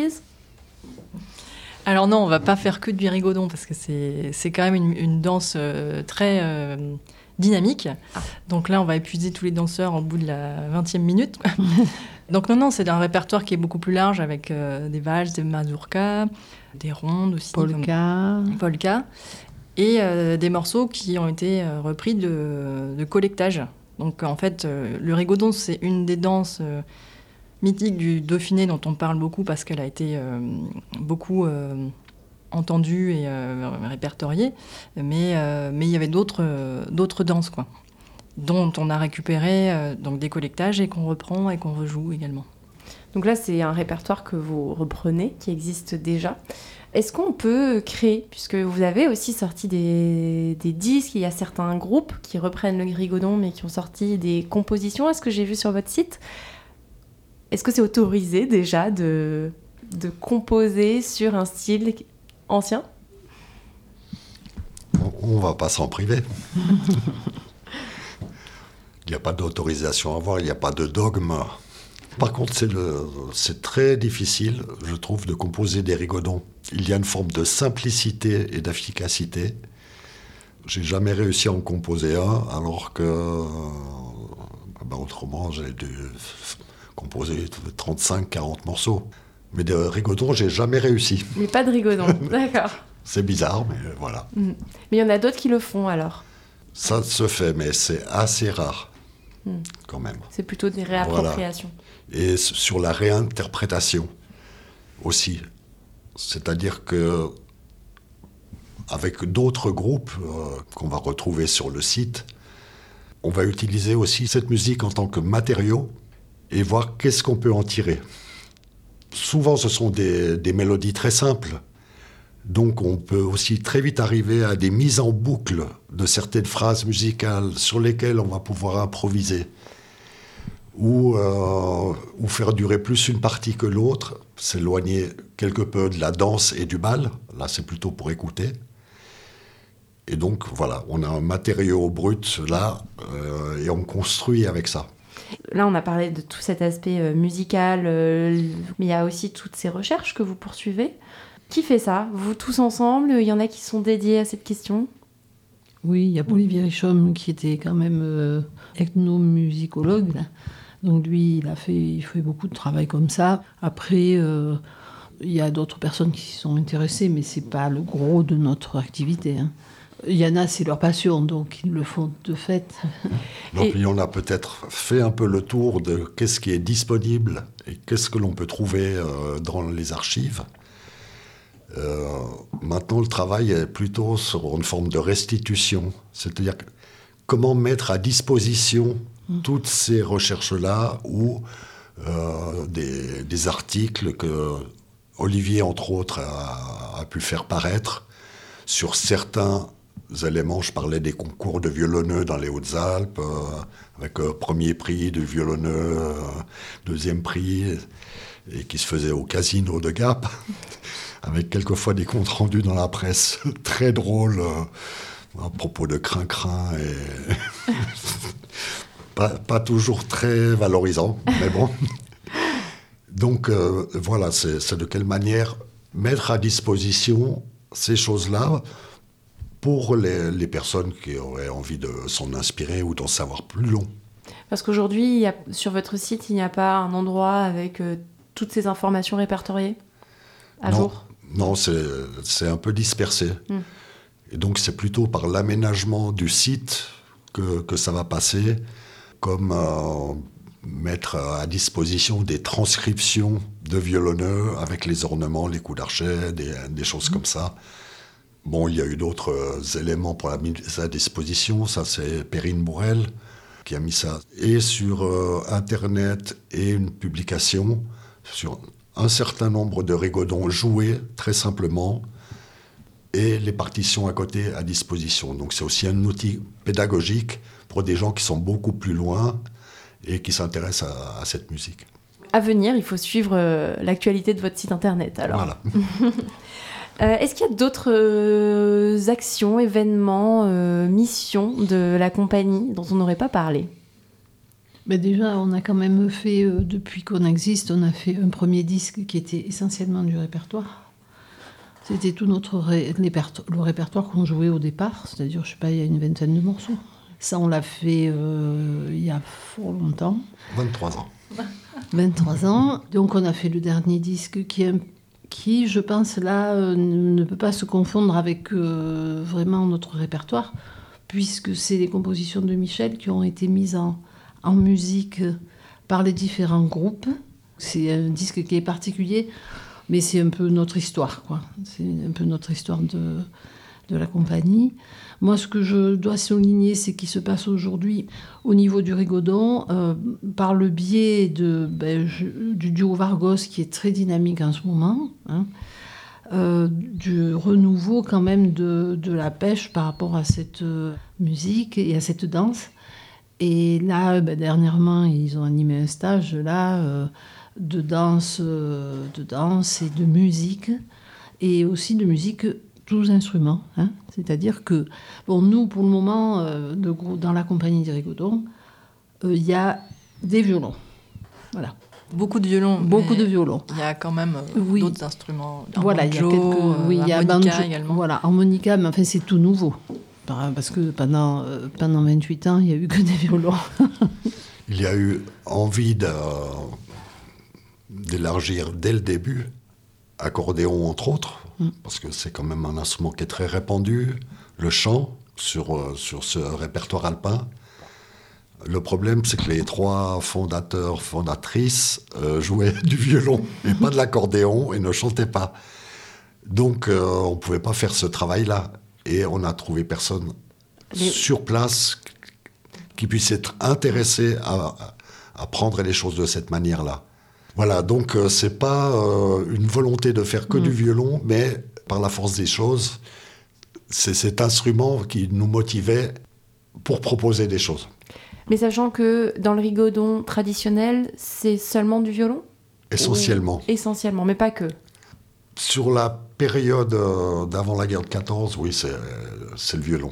Speaker 4: Alors non, on va pas faire que du Rigodon parce que c'est quand même une danse très dynamique. Donc là, on va épuiser tous les danseurs au bout de la 20e minute. Donc non, c'est un répertoire qui est beaucoup plus large avec des valses, des mazurkas, des rondes aussi. Polka. Et des morceaux qui ont été repris de collectage. Donc en fait, le rigodon, c'est une des danses mythiques du Dauphiné dont on parle beaucoup parce qu'elle a été beaucoup entendue et répertoriée. Mais il y avait d'autres danses, quoi, dont on a récupéré donc des collectages et qu'on reprend et qu'on rejoue également.
Speaker 1: Donc là, c'est un répertoire que vous reprenez, qui existe déjà. Est-ce qu'on peut créer, puisque vous avez aussi sorti des disques, il y a certains groupes qui reprennent le rigodon, mais qui ont sorti des compositions, est-ce que j'ai vu sur votre site ? Est-ce que c'est autorisé déjà de composer sur un style ancien ?
Speaker 3: On ne va pas s'en priver. Il n'y a pas d'autorisation à avoir, il n'y a pas de dogme. Par contre, c'est très difficile, je trouve, de composer des rigodons. Il y a une forme de simplicité et d'efficacité. J'ai jamais réussi à en composer un, alors que autrement, j'ai dû composer 35-40 morceaux. Mais de rigodons, j'ai jamais réussi.
Speaker 1: Mais pas de rigodon, d'accord.
Speaker 3: C'est bizarre, mais voilà.
Speaker 1: Mais il y en a d'autres qui le font alors ?
Speaker 3: Ça se fait, mais c'est assez rare, quand même.
Speaker 1: C'est plutôt des réappropriations.
Speaker 3: Voilà. Et sur la réinterprétation aussi. C'est-à-dire que avec d'autres groupes qu'on va retrouver sur le site, on va utiliser aussi cette musique en tant que matériau et voir qu'est-ce qu'on peut en tirer. Souvent, ce sont des mélodies très simples. Donc, on peut aussi très vite arriver à des mises en boucle de certaines phrases musicales sur lesquelles on va pouvoir improviser. Ou faire durer plus une partie que l'autre, s'éloigner quelque peu de la danse et du bal. Là, c'est plutôt pour écouter. Et donc, voilà, on a un matériau brut là, et on construit avec ça.
Speaker 1: Là, on a parlé de tout cet aspect musical, mais il y a aussi toutes ces recherches que vous poursuivez. Qui fait ça ? Vous tous ensemble ? Il y en a qui sont dédiés à cette question ?
Speaker 2: Oui, il y a Olivier Richomme qui était quand même ethnomusicologue, là. Donc lui, il fait beaucoup de travail comme ça. Après, il y a d'autres personnes qui s'y sont intéressées, mais c'est pas le gros de notre activité, hein. Il y en a, c'est leur passion, donc ils le font de fait.
Speaker 3: Donc, on a peut-être fait un peu le tour de qu'est-ce qui est disponible et qu'est-ce que l'on peut trouver dans les archives. Maintenant, le travail est plutôt sur une forme de restitution. C'est-à-dire comment mettre à disposition toutes ces recherches-là ou des articles que Olivier, entre autres, a pu faire paraître sur certains éléments. Je parlais des concours de violonneux dans les Hautes-Alpes, avec premier prix de violonneux, deuxième prix, et qui se faisait au casino de Gap, avec quelquefois des comptes rendus dans la presse très drôles à propos de crin-crin et pas toujours très valorisant, mais bon. Donc voilà, c'est de quelle manière mettre à disposition ces choses-là pour les personnes qui auraient envie de s'en inspirer ou d'en savoir plus long.
Speaker 1: Parce qu'aujourd'hui, sur votre site, il n'y a pas un endroit avec toutes ces informations répertoriées à jour ?
Speaker 3: Non, c'est un peu dispersé. Et donc, c'est plutôt par l'aménagement du site que ça va passer, comme mettre à disposition des transcriptions de violonneux avec les ornements, les coups d'archet, des choses comme ça. Bon, il y a eu d'autres éléments pour la mise à disposition. Ça, c'est Perrine Bourrel qui a mis ça. Et sur Internet et une publication sur un certain nombre de rigodons joués, très simplement, et les partitions à côté à disposition. Donc c'est aussi un outil pédagogique pour des gens qui sont beaucoup plus loin et qui s'intéressent à cette musique.
Speaker 1: À venir, il faut suivre l'actualité de votre site internet, alors.
Speaker 3: Voilà.
Speaker 1: Est-ce qu'il y a d'autres actions, événements, missions de la compagnie dont on n'aurait pas parlé ?
Speaker 2: Mais déjà, on a quand même fait, depuis qu'on existe, on a fait un premier disque qui était essentiellement du répertoire. C'était tout le répertoire qu'on jouait au départ, c'est-à-dire, je sais pas, il y a une vingtaine de morceaux. Ça, on l'a fait il y a fort longtemps.
Speaker 3: 23 ans.
Speaker 2: 23 ans. Donc, on a fait le dernier disque qui je pense, là, ne peut pas se confondre avec vraiment notre répertoire, puisque c'est les compositions de Michel qui ont été mises en musique par les différents groupes. C'est un disque qui est particulier, mais c'est un peu notre histoire, quoi. C'est un peu notre histoire de la compagnie. Moi, ce que je dois souligner, c'est qu'il se passe aujourd'hui au niveau du Rigodon, par le biais du duo Vargos, qui est très dynamique en ce moment, hein, du renouveau quand même de la pêche par rapport à cette musique et à cette danse. Et là, dernièrement, ils ont animé un stage là, de danse et de musique, et aussi de musique tous instruments. Hein. C'est-à-dire que, bon, nous, pour le moment, dans la compagnie des Rigodons, il y a des violons. Voilà.
Speaker 4: Beaucoup de violons.
Speaker 2: Beaucoup de violons.
Speaker 4: Il y a quand même
Speaker 2: oui.
Speaker 4: d'autres instruments.
Speaker 2: Voilà, il y a quelques. Oui, il y a
Speaker 4: harmonica également.
Speaker 2: Voilà, harmonica, mais enfin, c'est tout nouveau. Parce que pendant 28 ans, il n'y a eu que des violons.
Speaker 3: Il y a eu envie d'élargir dès le début, accordéon entre autres, parce que c'est quand même un instrument qui est très répandu, le chant sur ce répertoire alpin. Le problème, c'est que les 3 fondatrices jouaient du violon et pas de l'accordéon et ne chantaient pas. Donc on ne pouvait pas faire ce travail-là. Et on n'a trouvé personne sur place qui puisse être intéressé à prendre les choses de cette manière-là. Voilà, donc c'est pas une volonté de faire que du violon, mais par la force des choses, c'est cet instrument qui nous motivait pour proposer des choses.
Speaker 1: Mais sachant que dans le rigodon traditionnel, c'est seulement du violon ?
Speaker 3: Essentiellement.
Speaker 1: Essentiellement, mais pas que.
Speaker 3: Sur la période d'avant la guerre de 14, oui, c'est le violon.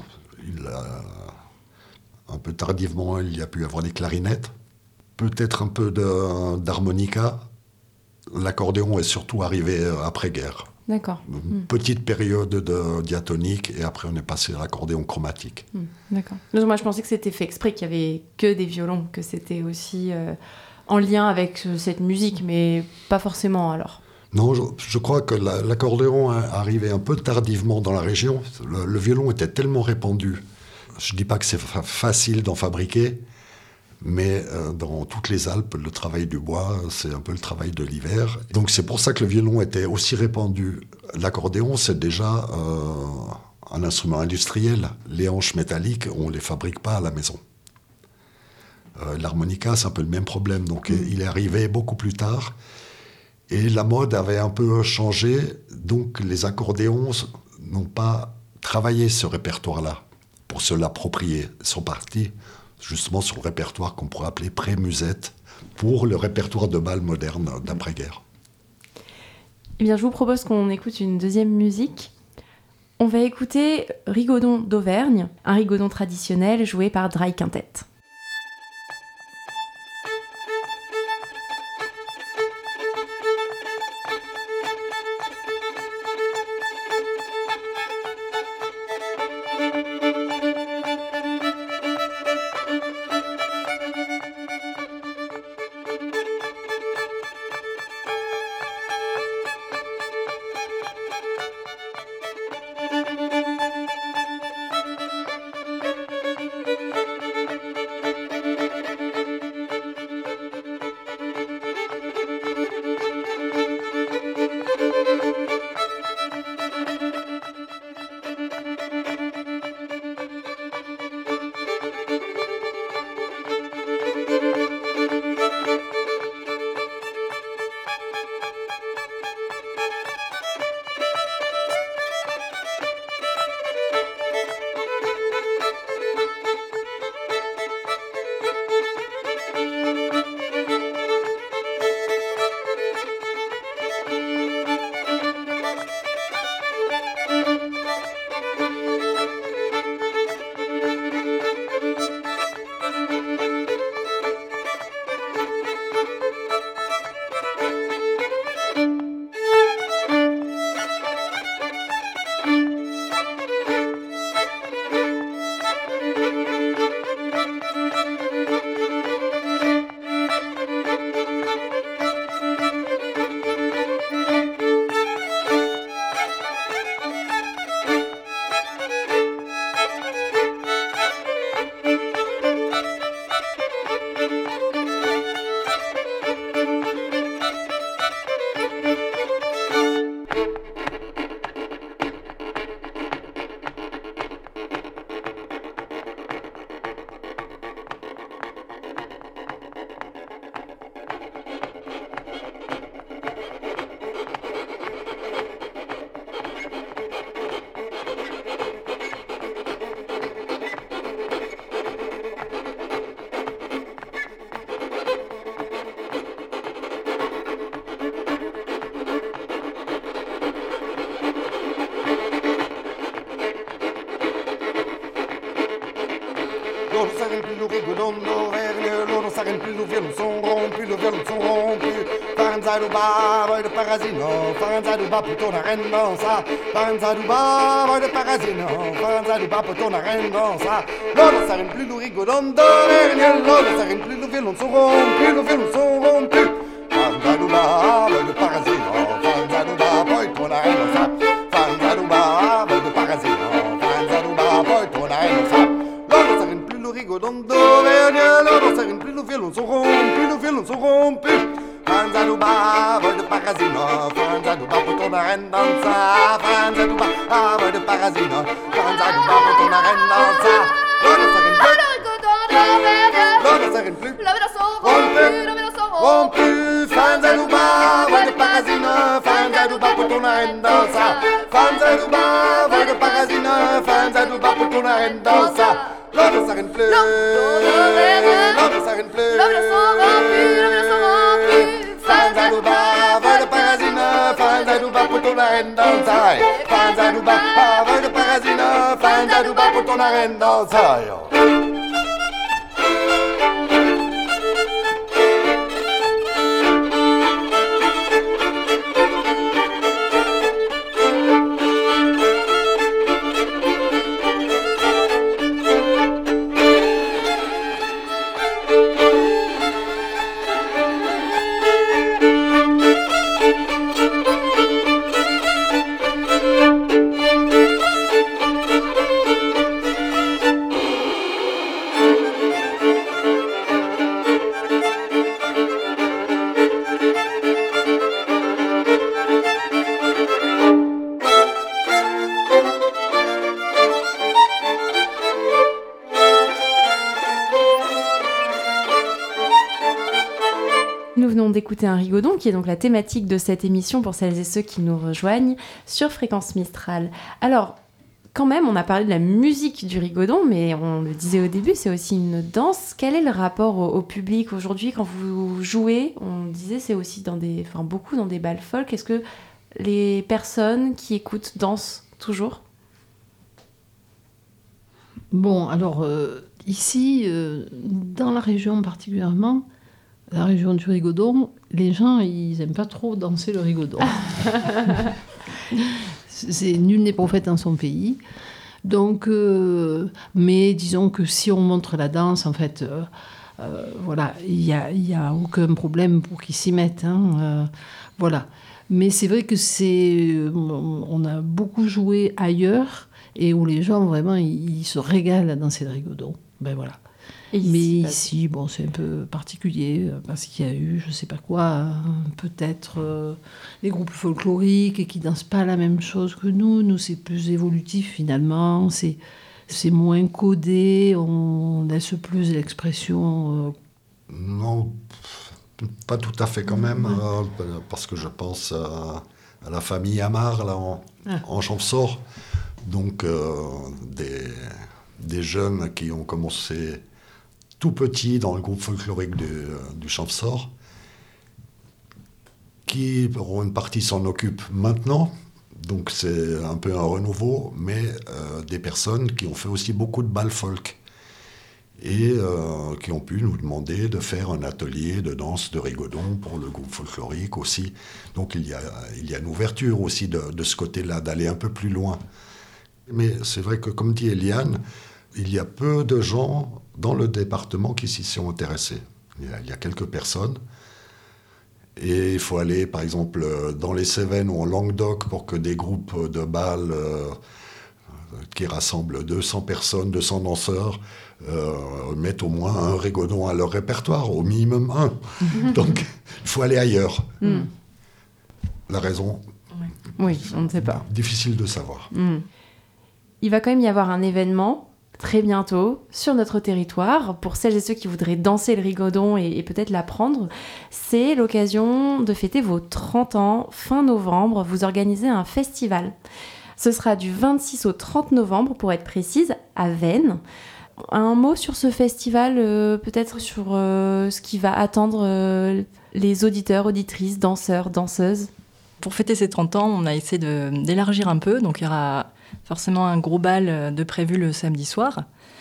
Speaker 3: Un peu tardivement, il y a pu avoir des clarinettes, peut-être un peu d'harmonica. L'accordéon est surtout arrivé après-guerre.
Speaker 1: D'accord.
Speaker 3: Une petite période de diatonique, et après on est passé à l'accordéon chromatique.
Speaker 1: D'accord. Donc, moi, je pensais que c'était fait exprès, qu'il n'y avait que des violons, que c'était aussi en lien avec cette musique, mais pas forcément alors.
Speaker 3: Non, je crois que l'accordéon est arrivé un peu tardivement dans la région. Le violon était tellement répandu. Je ne dis pas que c'est facile d'en fabriquer, mais dans toutes les Alpes, le travail du bois, c'est un peu le travail de l'hiver. Donc c'est pour ça que le violon était aussi répandu. L'accordéon, c'est déjà un instrument industriel. Les hanches métalliques, on ne les fabrique pas à la maison. L'harmonica, c'est un peu le même problème. Donc il est arrivé beaucoup plus tard. Et la mode avait un peu changé, donc les accordéons n'ont pas travaillé ce répertoire-là pour se l'approprier. Ils sont partis justement sur le répertoire qu'on pourrait appeler pré-musette, pour le répertoire de bal moderne d'après-guerre.
Speaker 1: Eh bien, je vous propose qu'on écoute une deuxième musique. On va écouter Rigodon d'Auvergne, un rigodon traditionnel joué par Dry Quintet.
Speaker 5: Loro sarem plus le rigodondo verne, loro sarem plus le violon son rompu, le violon son rompu. Faranzaduba, voy de parasino, Faranzaduba plutôt la reine dans ça. Faranzaduba, voy de parasino, Faranzaduba plutôt la reine dans ça. Loro sarem plus le rigodondo verne, loro sarem plus le violon son rompu, le violon son rompu. Faranzaduba, voy de parasino, Faranzaduba plutôt la reine dans ça. Faranzaduba, voy de parasino, Faranzaduba plutôt la reine dans ça. Loro sarem plus le rigodondo verne, loro sarem plus le violon son rompu, le violon son rompu. Faranzaduba, voy de parasino, Faranzaduba plutôt la reine dans ça. Faranzaduba, voy de parasino, Faranzaduba plutôt la reine dans ça. Loro sarem plus, loro sarem plus, rompu, Faranzaduba, voy de parasino, Faranzaduba plutôt la reine dans ça. Faranzaduba, voy de parasino, Faranzaduba plutôt la reine dans ça. Loro sarem plus, loro sarem plus, Faranzaduba, voy de parasino, Faranzaduba plutôt la reine dans ça. Faranzaduba, voy de parasino, Faranzaduba plutôt la reine dans ça.
Speaker 1: Nous venons d'écouter un rigodon, qui est donc la thématique de cette émission pour celles et ceux qui nous rejoignent sur Fréquence Mistral. Alors, quand même, on a parlé de la musique du rigodon, mais on le disait au début, c'est aussi une danse. Quel est le rapport au public aujourd'hui quand vous jouez? On disait c'est aussi beaucoup dans des bals folk. Est-ce que les personnes qui écoutent dansent toujours?
Speaker 2: Bon, alors, ici, dans la région particulièrement, la région du rigodon, les gens, ils n'aiment pas trop danser le rigodon. Nul n'est prophète dans son pays. Donc, mais disons que si on montre la danse, en fait, voilà, il y a aucun problème pour qu'ils s'y mettent. Voilà. Mais c'est vrai que on a beaucoup joué ailleurs et où les gens, vraiment, ils se régalent à danser le rigodon. Ben voilà. Mais ici, bon, c'est un peu particulier parce qu'il y a eu, je sais pas quoi, peut-être les groupes folkloriques qui dansent pas la même chose que nous. Nous, c'est plus évolutif finalement, c'est moins codé, on laisse plus l'expression.
Speaker 3: Non, pas tout à fait quand même, parce que je pense à la famille Amar là en Champsaur, donc des jeunes qui ont commencé tout petit dans le groupe folklorique du Champsaur, qui, pour une partie, s'en occupe maintenant. Donc c'est un peu un renouveau, mais des personnes qui ont fait aussi beaucoup de bal folk et qui ont pu nous demander de faire un atelier de danse de rigodon pour le groupe folklorique aussi. Donc il y a une ouverture aussi de ce côté-là, d'aller un peu plus loin. Mais c'est vrai que, comme dit Eliane, il y a peu de gens dans le département qui s'y sont intéressés. Il y a quelques personnes. Et il faut aller, par exemple, dans les Cévennes ou en Languedoc pour que des groupes de bal qui rassemblent 200 personnes, 200 danseurs, mettent au moins un rigodon à leur répertoire, au minimum un. Donc, il faut aller ailleurs. La raison,
Speaker 1: oui, on ne sait pas.
Speaker 3: Difficile de savoir.
Speaker 1: Il va quand même y avoir un événement très bientôt sur notre territoire pour celles et ceux qui voudraient danser le rigodon et peut-être l'apprendre. C'est l'occasion de fêter vos 30 ans fin novembre. Vous organisez un festival. Ce sera du 26 au 30 novembre pour être précise, à Veynes. Un mot sur ce festival, peut-être sur ce qui va attendre les auditeurs, auditrices, danseurs, danseuses.
Speaker 4: Pour fêter ces 30 ans, on a essayé d'élargir un peu. Donc il y aura forcément un gros bal de prévu le samedi soir.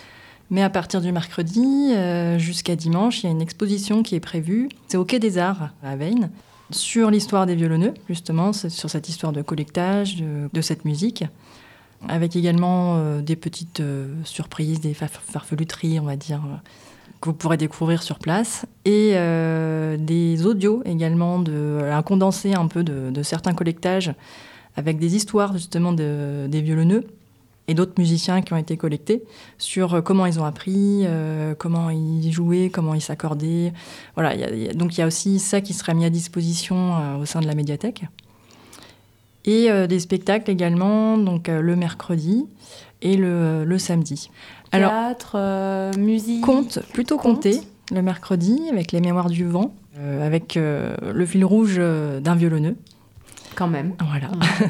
Speaker 4: Mais à partir du mercredi jusqu'à dimanche, il y a une exposition qui est prévue. C'est au Quai des Arts à Veynes, sur l'histoire des violoneux, justement, sur cette histoire de collectage de cette musique, avec également des petites surprises, des farfeluteries, on va dire, que vous pourrez découvrir sur place, et des audios également, un condensé un peu de certains collectages, avec des histoires justement des violoneux, et d'autres musiciens qui ont été collectés sur comment ils ont appris, comment ils jouaient, comment ils s'accordaient. Voilà, donc il y a aussi ça qui sera mis à disposition au sein de la médiathèque. Et des spectacles également, donc le mercredi et le samedi.
Speaker 1: Théâtre, musique.
Speaker 4: Plutôt conté, le mercredi, avec les Mémoires du vent, avec le fil rouge d'un violoneux.
Speaker 1: Quand même.
Speaker 4: Voilà.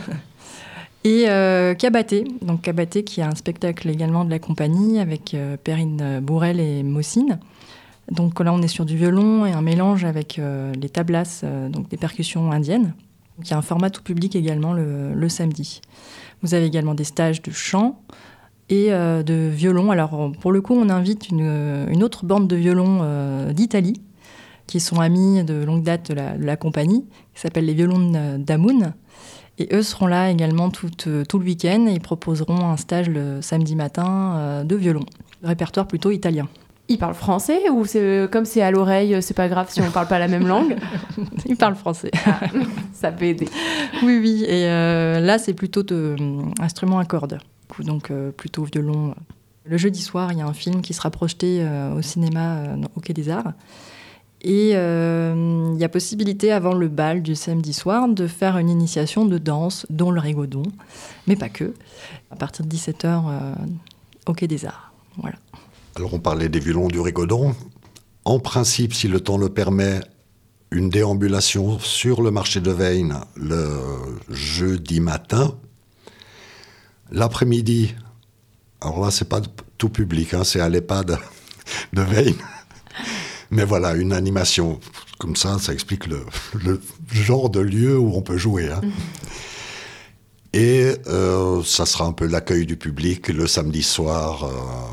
Speaker 4: Et Cabaté, donc Cabaté qui a un spectacle également de la compagnie avec Perrine Bourrel et Mossine. Donc là on est sur du violon et un mélange avec les tablas, donc des percussions indiennes. Donc, il y a un format tout public également le samedi. Vous avez également des stages de chant et de violon. Alors pour le coup on invite une autre bande de violon d'Italie qui sont amis de longue date de la compagnie, qui s'appelle les Violons d'Amoun. Et eux seront là également tout le week-end et ils proposeront un stage le samedi matin de violon. Répertoire plutôt italien.
Speaker 1: Ils parlent français ou comme c'est à l'oreille, c'est pas grave si on parle pas la même langue?
Speaker 4: Ils parlent français.
Speaker 1: Ah, ça peut aider.
Speaker 4: Oui. Et là, c'est plutôt instrument à cordes. Donc plutôt violon. Le jeudi soir, il y a un film qui sera projeté au cinéma au Quai des Arts. Et il y a possibilité, avant le bal du samedi soir, de faire une initiation de danse, dont le rigodon, mais pas que, à partir de 17h au Quai des Arts. Voilà.
Speaker 3: Alors on parlait des violons du rigodon. En principe, si le temps le permet, une déambulation sur le marché de Veynes le jeudi matin. L'après-midi, alors là, c'est pas tout public, hein, c'est à l'EHPAD de Veynes. Mais voilà, une animation comme ça explique le genre de lieu où on peut jouer. Hein. Et ça sera un peu l'accueil du public le samedi soir.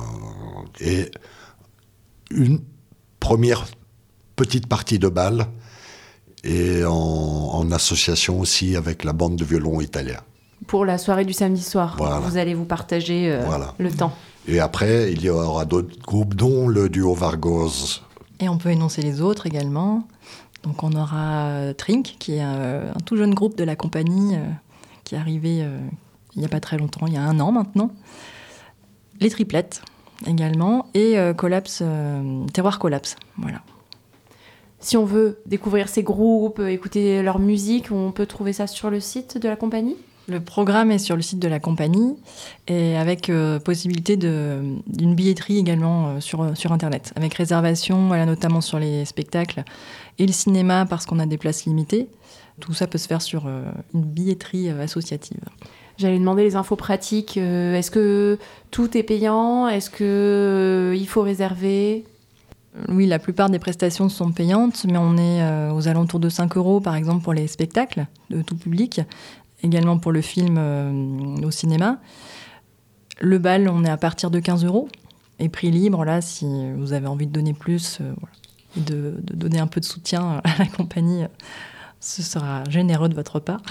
Speaker 3: Et une première petite partie de bal, et en association aussi avec la bande de violon italien.
Speaker 1: Pour la soirée du samedi soir, voilà. Vous allez vous partager le temps.
Speaker 3: Et après, il y aura d'autres groupes, dont le duo Vargoz.
Speaker 4: Et on peut énoncer les autres également. Donc on aura Trink, qui est un tout jeune groupe de la compagnie, qui est arrivé il n'y a pas très longtemps, il y a 1 an maintenant. Les Triplettes également, et Terroir Collapse. Voilà.
Speaker 1: Si on veut découvrir ces groupes, écouter leur musique, on peut trouver ça sur le site de la compagnie ?
Speaker 4: Le programme est sur le site de la compagnie, et avec possibilité d'une billetterie également sur Internet, avec réservation, voilà, notamment sur les spectacles et le cinéma, parce qu'on a des places limitées. Tout ça peut se faire sur une billetterie associative.
Speaker 1: J'allais demander les infos pratiques. Est-ce que tout est payant ? Est-ce qu'il faut réserver ?
Speaker 4: Oui, la plupart des prestations sont payantes, mais on est aux alentours de 5 € par exemple pour les spectacles de tout public, également pour le film au cinéma. Le bal, on est à partir de 15 €. Et prix libre, là, si vous avez envie de donner plus, et de donner un peu de soutien à la compagnie, ce sera généreux de votre part.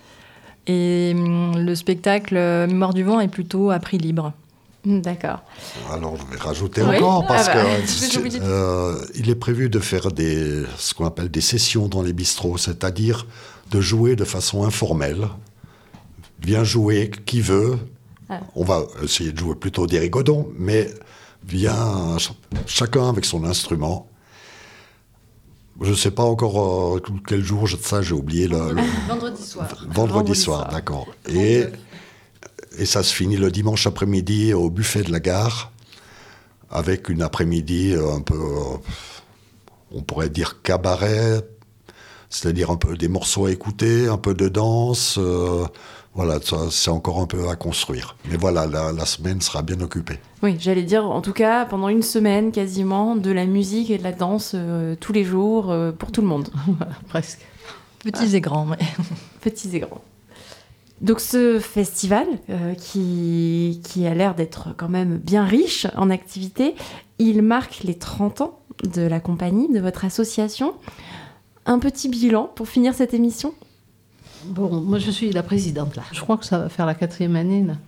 Speaker 4: Et le spectacle Mémoire du vent est plutôt à prix libre.
Speaker 1: D'accord.
Speaker 3: Alors, je vais rajouter encore, parce qu'il est prévu de faire ce qu'on appelle des sessions dans les bistrots, c'est-à-dire de jouer de façon informelle. Vient jouer qui veut. Ah. On va essayer de jouer plutôt des rigodons, mais vient chacun avec son instrument. Je ne sais pas encore quel jour, j'ai oublié.
Speaker 4: Vendredi soir.
Speaker 3: Vendredi soir, d'accord. Et ça se finit le dimanche après-midi au buffet de la gare, avec une après-midi un peu, on pourrait dire cabaret, c'est-à-dire un peu des morceaux à écouter, un peu de danse. Voilà, ça, c'est encore un peu à construire. Mais voilà, la semaine sera bien occupée.
Speaker 1: Oui, j'allais dire, en tout cas, pendant une semaine, quasiment, de la musique et de la danse tous les jours, pour tout le monde.
Speaker 2: Presque.
Speaker 4: Petits et grands, oui.
Speaker 1: Petits et grands. Donc ce festival, qui a l'air d'être quand même bien riche en activités, il marque les 30 ans de la compagnie, de votre association. Un petit bilan pour finir cette émission ?
Speaker 2: Bon, moi je suis la présidente là. Je crois que ça va faire la 4e année là.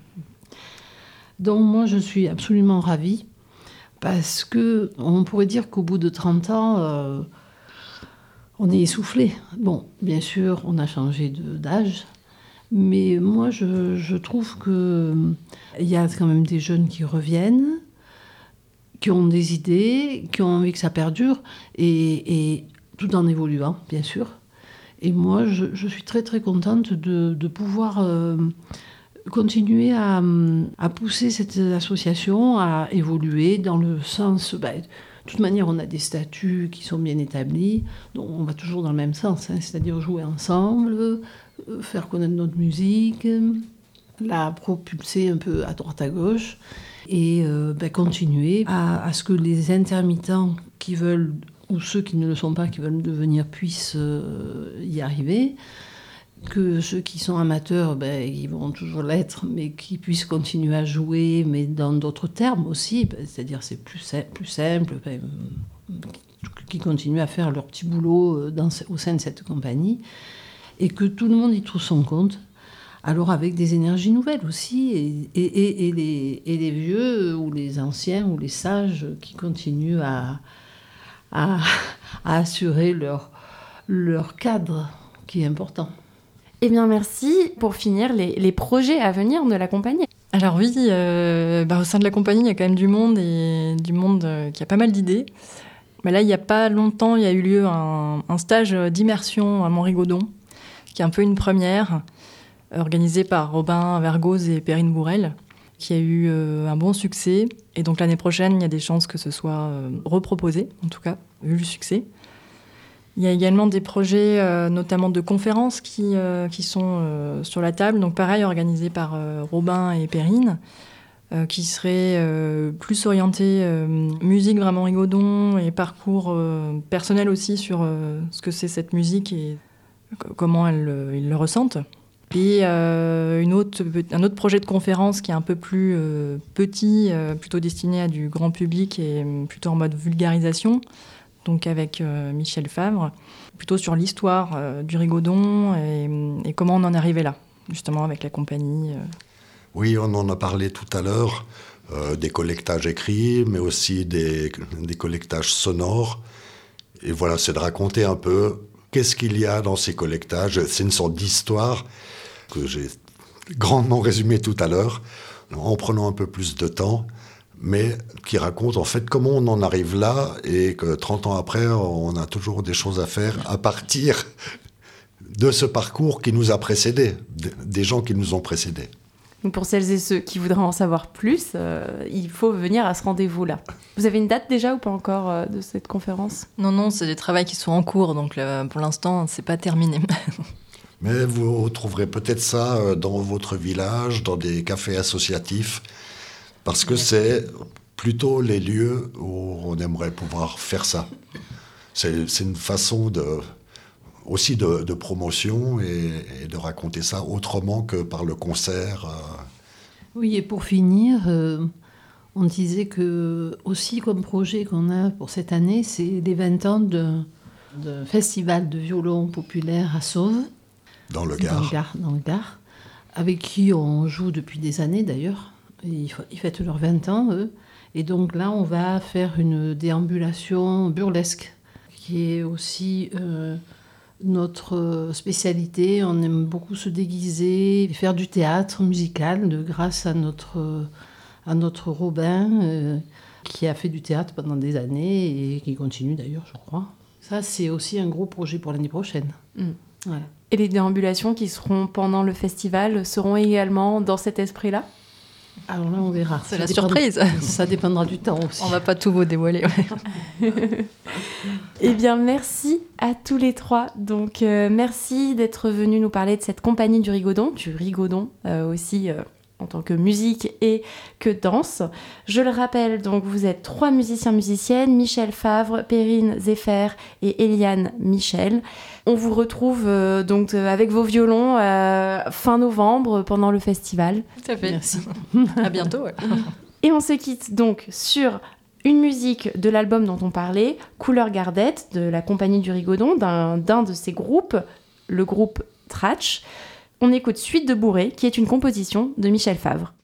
Speaker 2: Donc moi je suis absolument ravie parce que on pourrait dire qu'au bout de 30 ans, on est essoufflé. Bon, bien sûr, on a changé d'âge. Mais moi, je trouve qu'il y a quand même des jeunes qui reviennent, qui ont des idées, qui ont envie que ça perdure, et tout en évoluant, bien sûr. Et moi, je suis très très contente de pouvoir continuer à pousser cette association à évoluer dans le sens... de toute manière, on a des statuts qui sont bien établis, donc on va toujours dans le même sens, c'est-à-dire jouer ensemble, faire connaître notre musique, la propulser un peu à droite à gauche, et continuer à ce que les intermittents qui veulent, ou ceux qui ne le sont pas, qui veulent devenir, puissent y arriver, que ceux qui sont amateurs, ils vont toujours l'être, mais qui puissent continuer à jouer, mais dans d'autres termes aussi, c'est-à-dire c'est plus simple, qui continuent à faire leur petit boulot au sein de cette compagnie, et que tout le monde y trouve son compte, alors avec des énergies nouvelles aussi, et les vieux, ou les anciens, ou les sages, qui continuent à assurer leur cadre, qui est important.
Speaker 1: Eh bien, merci. Pour finir, les projets à venir de la compagnie.
Speaker 4: Alors oui, au sein de la compagnie, il y a quand même du monde, et du monde qui a pas mal d'idées. Mais là, il n'y a pas longtemps, il y a eu lieu un stage d'immersion à Montrigaudon, qui est un peu une première, organisée par Robin Vergoz et Perrine Bourrel, qui a eu un bon succès. Et donc l'année prochaine, il y a des chances que ce soit reproposé, en tout cas, vu le succès. Il y a également des projets, notamment de conférences, qui sont sur la table. Donc pareil, organisés par Robin et Perrine, qui seraient plus orientés musique vraiment Rigaudon, et parcours personnel aussi sur ce que c'est cette musique et comment ils le ressentent. Et un autre projet de conférence qui est un peu plus petit, plutôt destiné à du grand public et plutôt en mode vulgarisation, donc avec Michel Favre, plutôt sur l'histoire du Rigaudon et comment on en est arrivé là, justement avec la compagnie.
Speaker 3: Oui, on en a parlé tout à l'heure, des collectages écrits, mais aussi des collectages sonores. Et voilà, c'est de raconter un peu qu'est-ce qu'il y a dans ces collectages. C'est une sorte d'histoire que j'ai grandement résumée tout à l'heure, en prenant un peu plus de temps, mais qui raconte en fait comment on en arrive là, et que 30 ans après, on a toujours des choses à faire à partir de ce parcours qui nous a précédés, des gens qui nous ont précédés.
Speaker 1: Donc pour celles et ceux qui voudraient en savoir plus, il faut venir à ce rendez-vous-là. Vous avez une date déjà ou pas encore de cette conférence ?
Speaker 4: Non, c'est des travaux qui sont en cours, donc pour l'instant, c'est pas terminé.
Speaker 3: Mais vous trouverez peut-être ça dans votre village, dans des cafés associatifs, parce que c'est plutôt les lieux où on aimerait pouvoir faire ça. C'est une façon aussi de promotion et de raconter ça autrement que par le concert.
Speaker 2: Oui, et pour finir, on disait que aussi comme projet qu'on a pour cette année, c'est les 20 ans de festival de violon populaire à Sauve.
Speaker 3: Dans le Gard.
Speaker 2: Dans le Gard, avec qui on joue depuis des années d'ailleurs. Ils fêtent leurs 20 ans, eux. Et donc là, on va faire une déambulation burlesque, qui est aussi notre spécialité. On aime beaucoup se déguiser, faire du théâtre musical, grâce à notre Robin, qui a fait du théâtre pendant des années et qui continue d'ailleurs, je crois. Ça, c'est aussi un gros projet pour l'année prochaine. Voilà.
Speaker 1: Et les déambulations qui seront pendant le festival seront également dans cet esprit-là ?
Speaker 2: Alors là, on verra.
Speaker 4: C'est la surprise.
Speaker 2: Ça dépendra du temps aussi.
Speaker 4: On va pas tout vous dévoiler. Ouais.
Speaker 1: Eh bien, merci à tous les trois. Donc, merci d'être venus nous parler de cette compagnie du Rigaudon aussi en tant que musique et que danse. Je le rappelle, donc vous êtes 3 musiciens-musiciennes, Michel Favre, Perrine Zeffer et Eliane Michel. On vous retrouve donc avec vos violons fin novembre pendant le festival.
Speaker 4: Tout à fait.
Speaker 2: Merci.
Speaker 4: À bientôt. Ouais.
Speaker 1: Et on se quitte donc sur une musique de l'album dont on parlait, Couleur Gardette, de la compagnie du Rigodon, d'un de ses groupes, le groupe Tratch. On écoute Suite de Bourrée, qui est une composition de Michel Favre.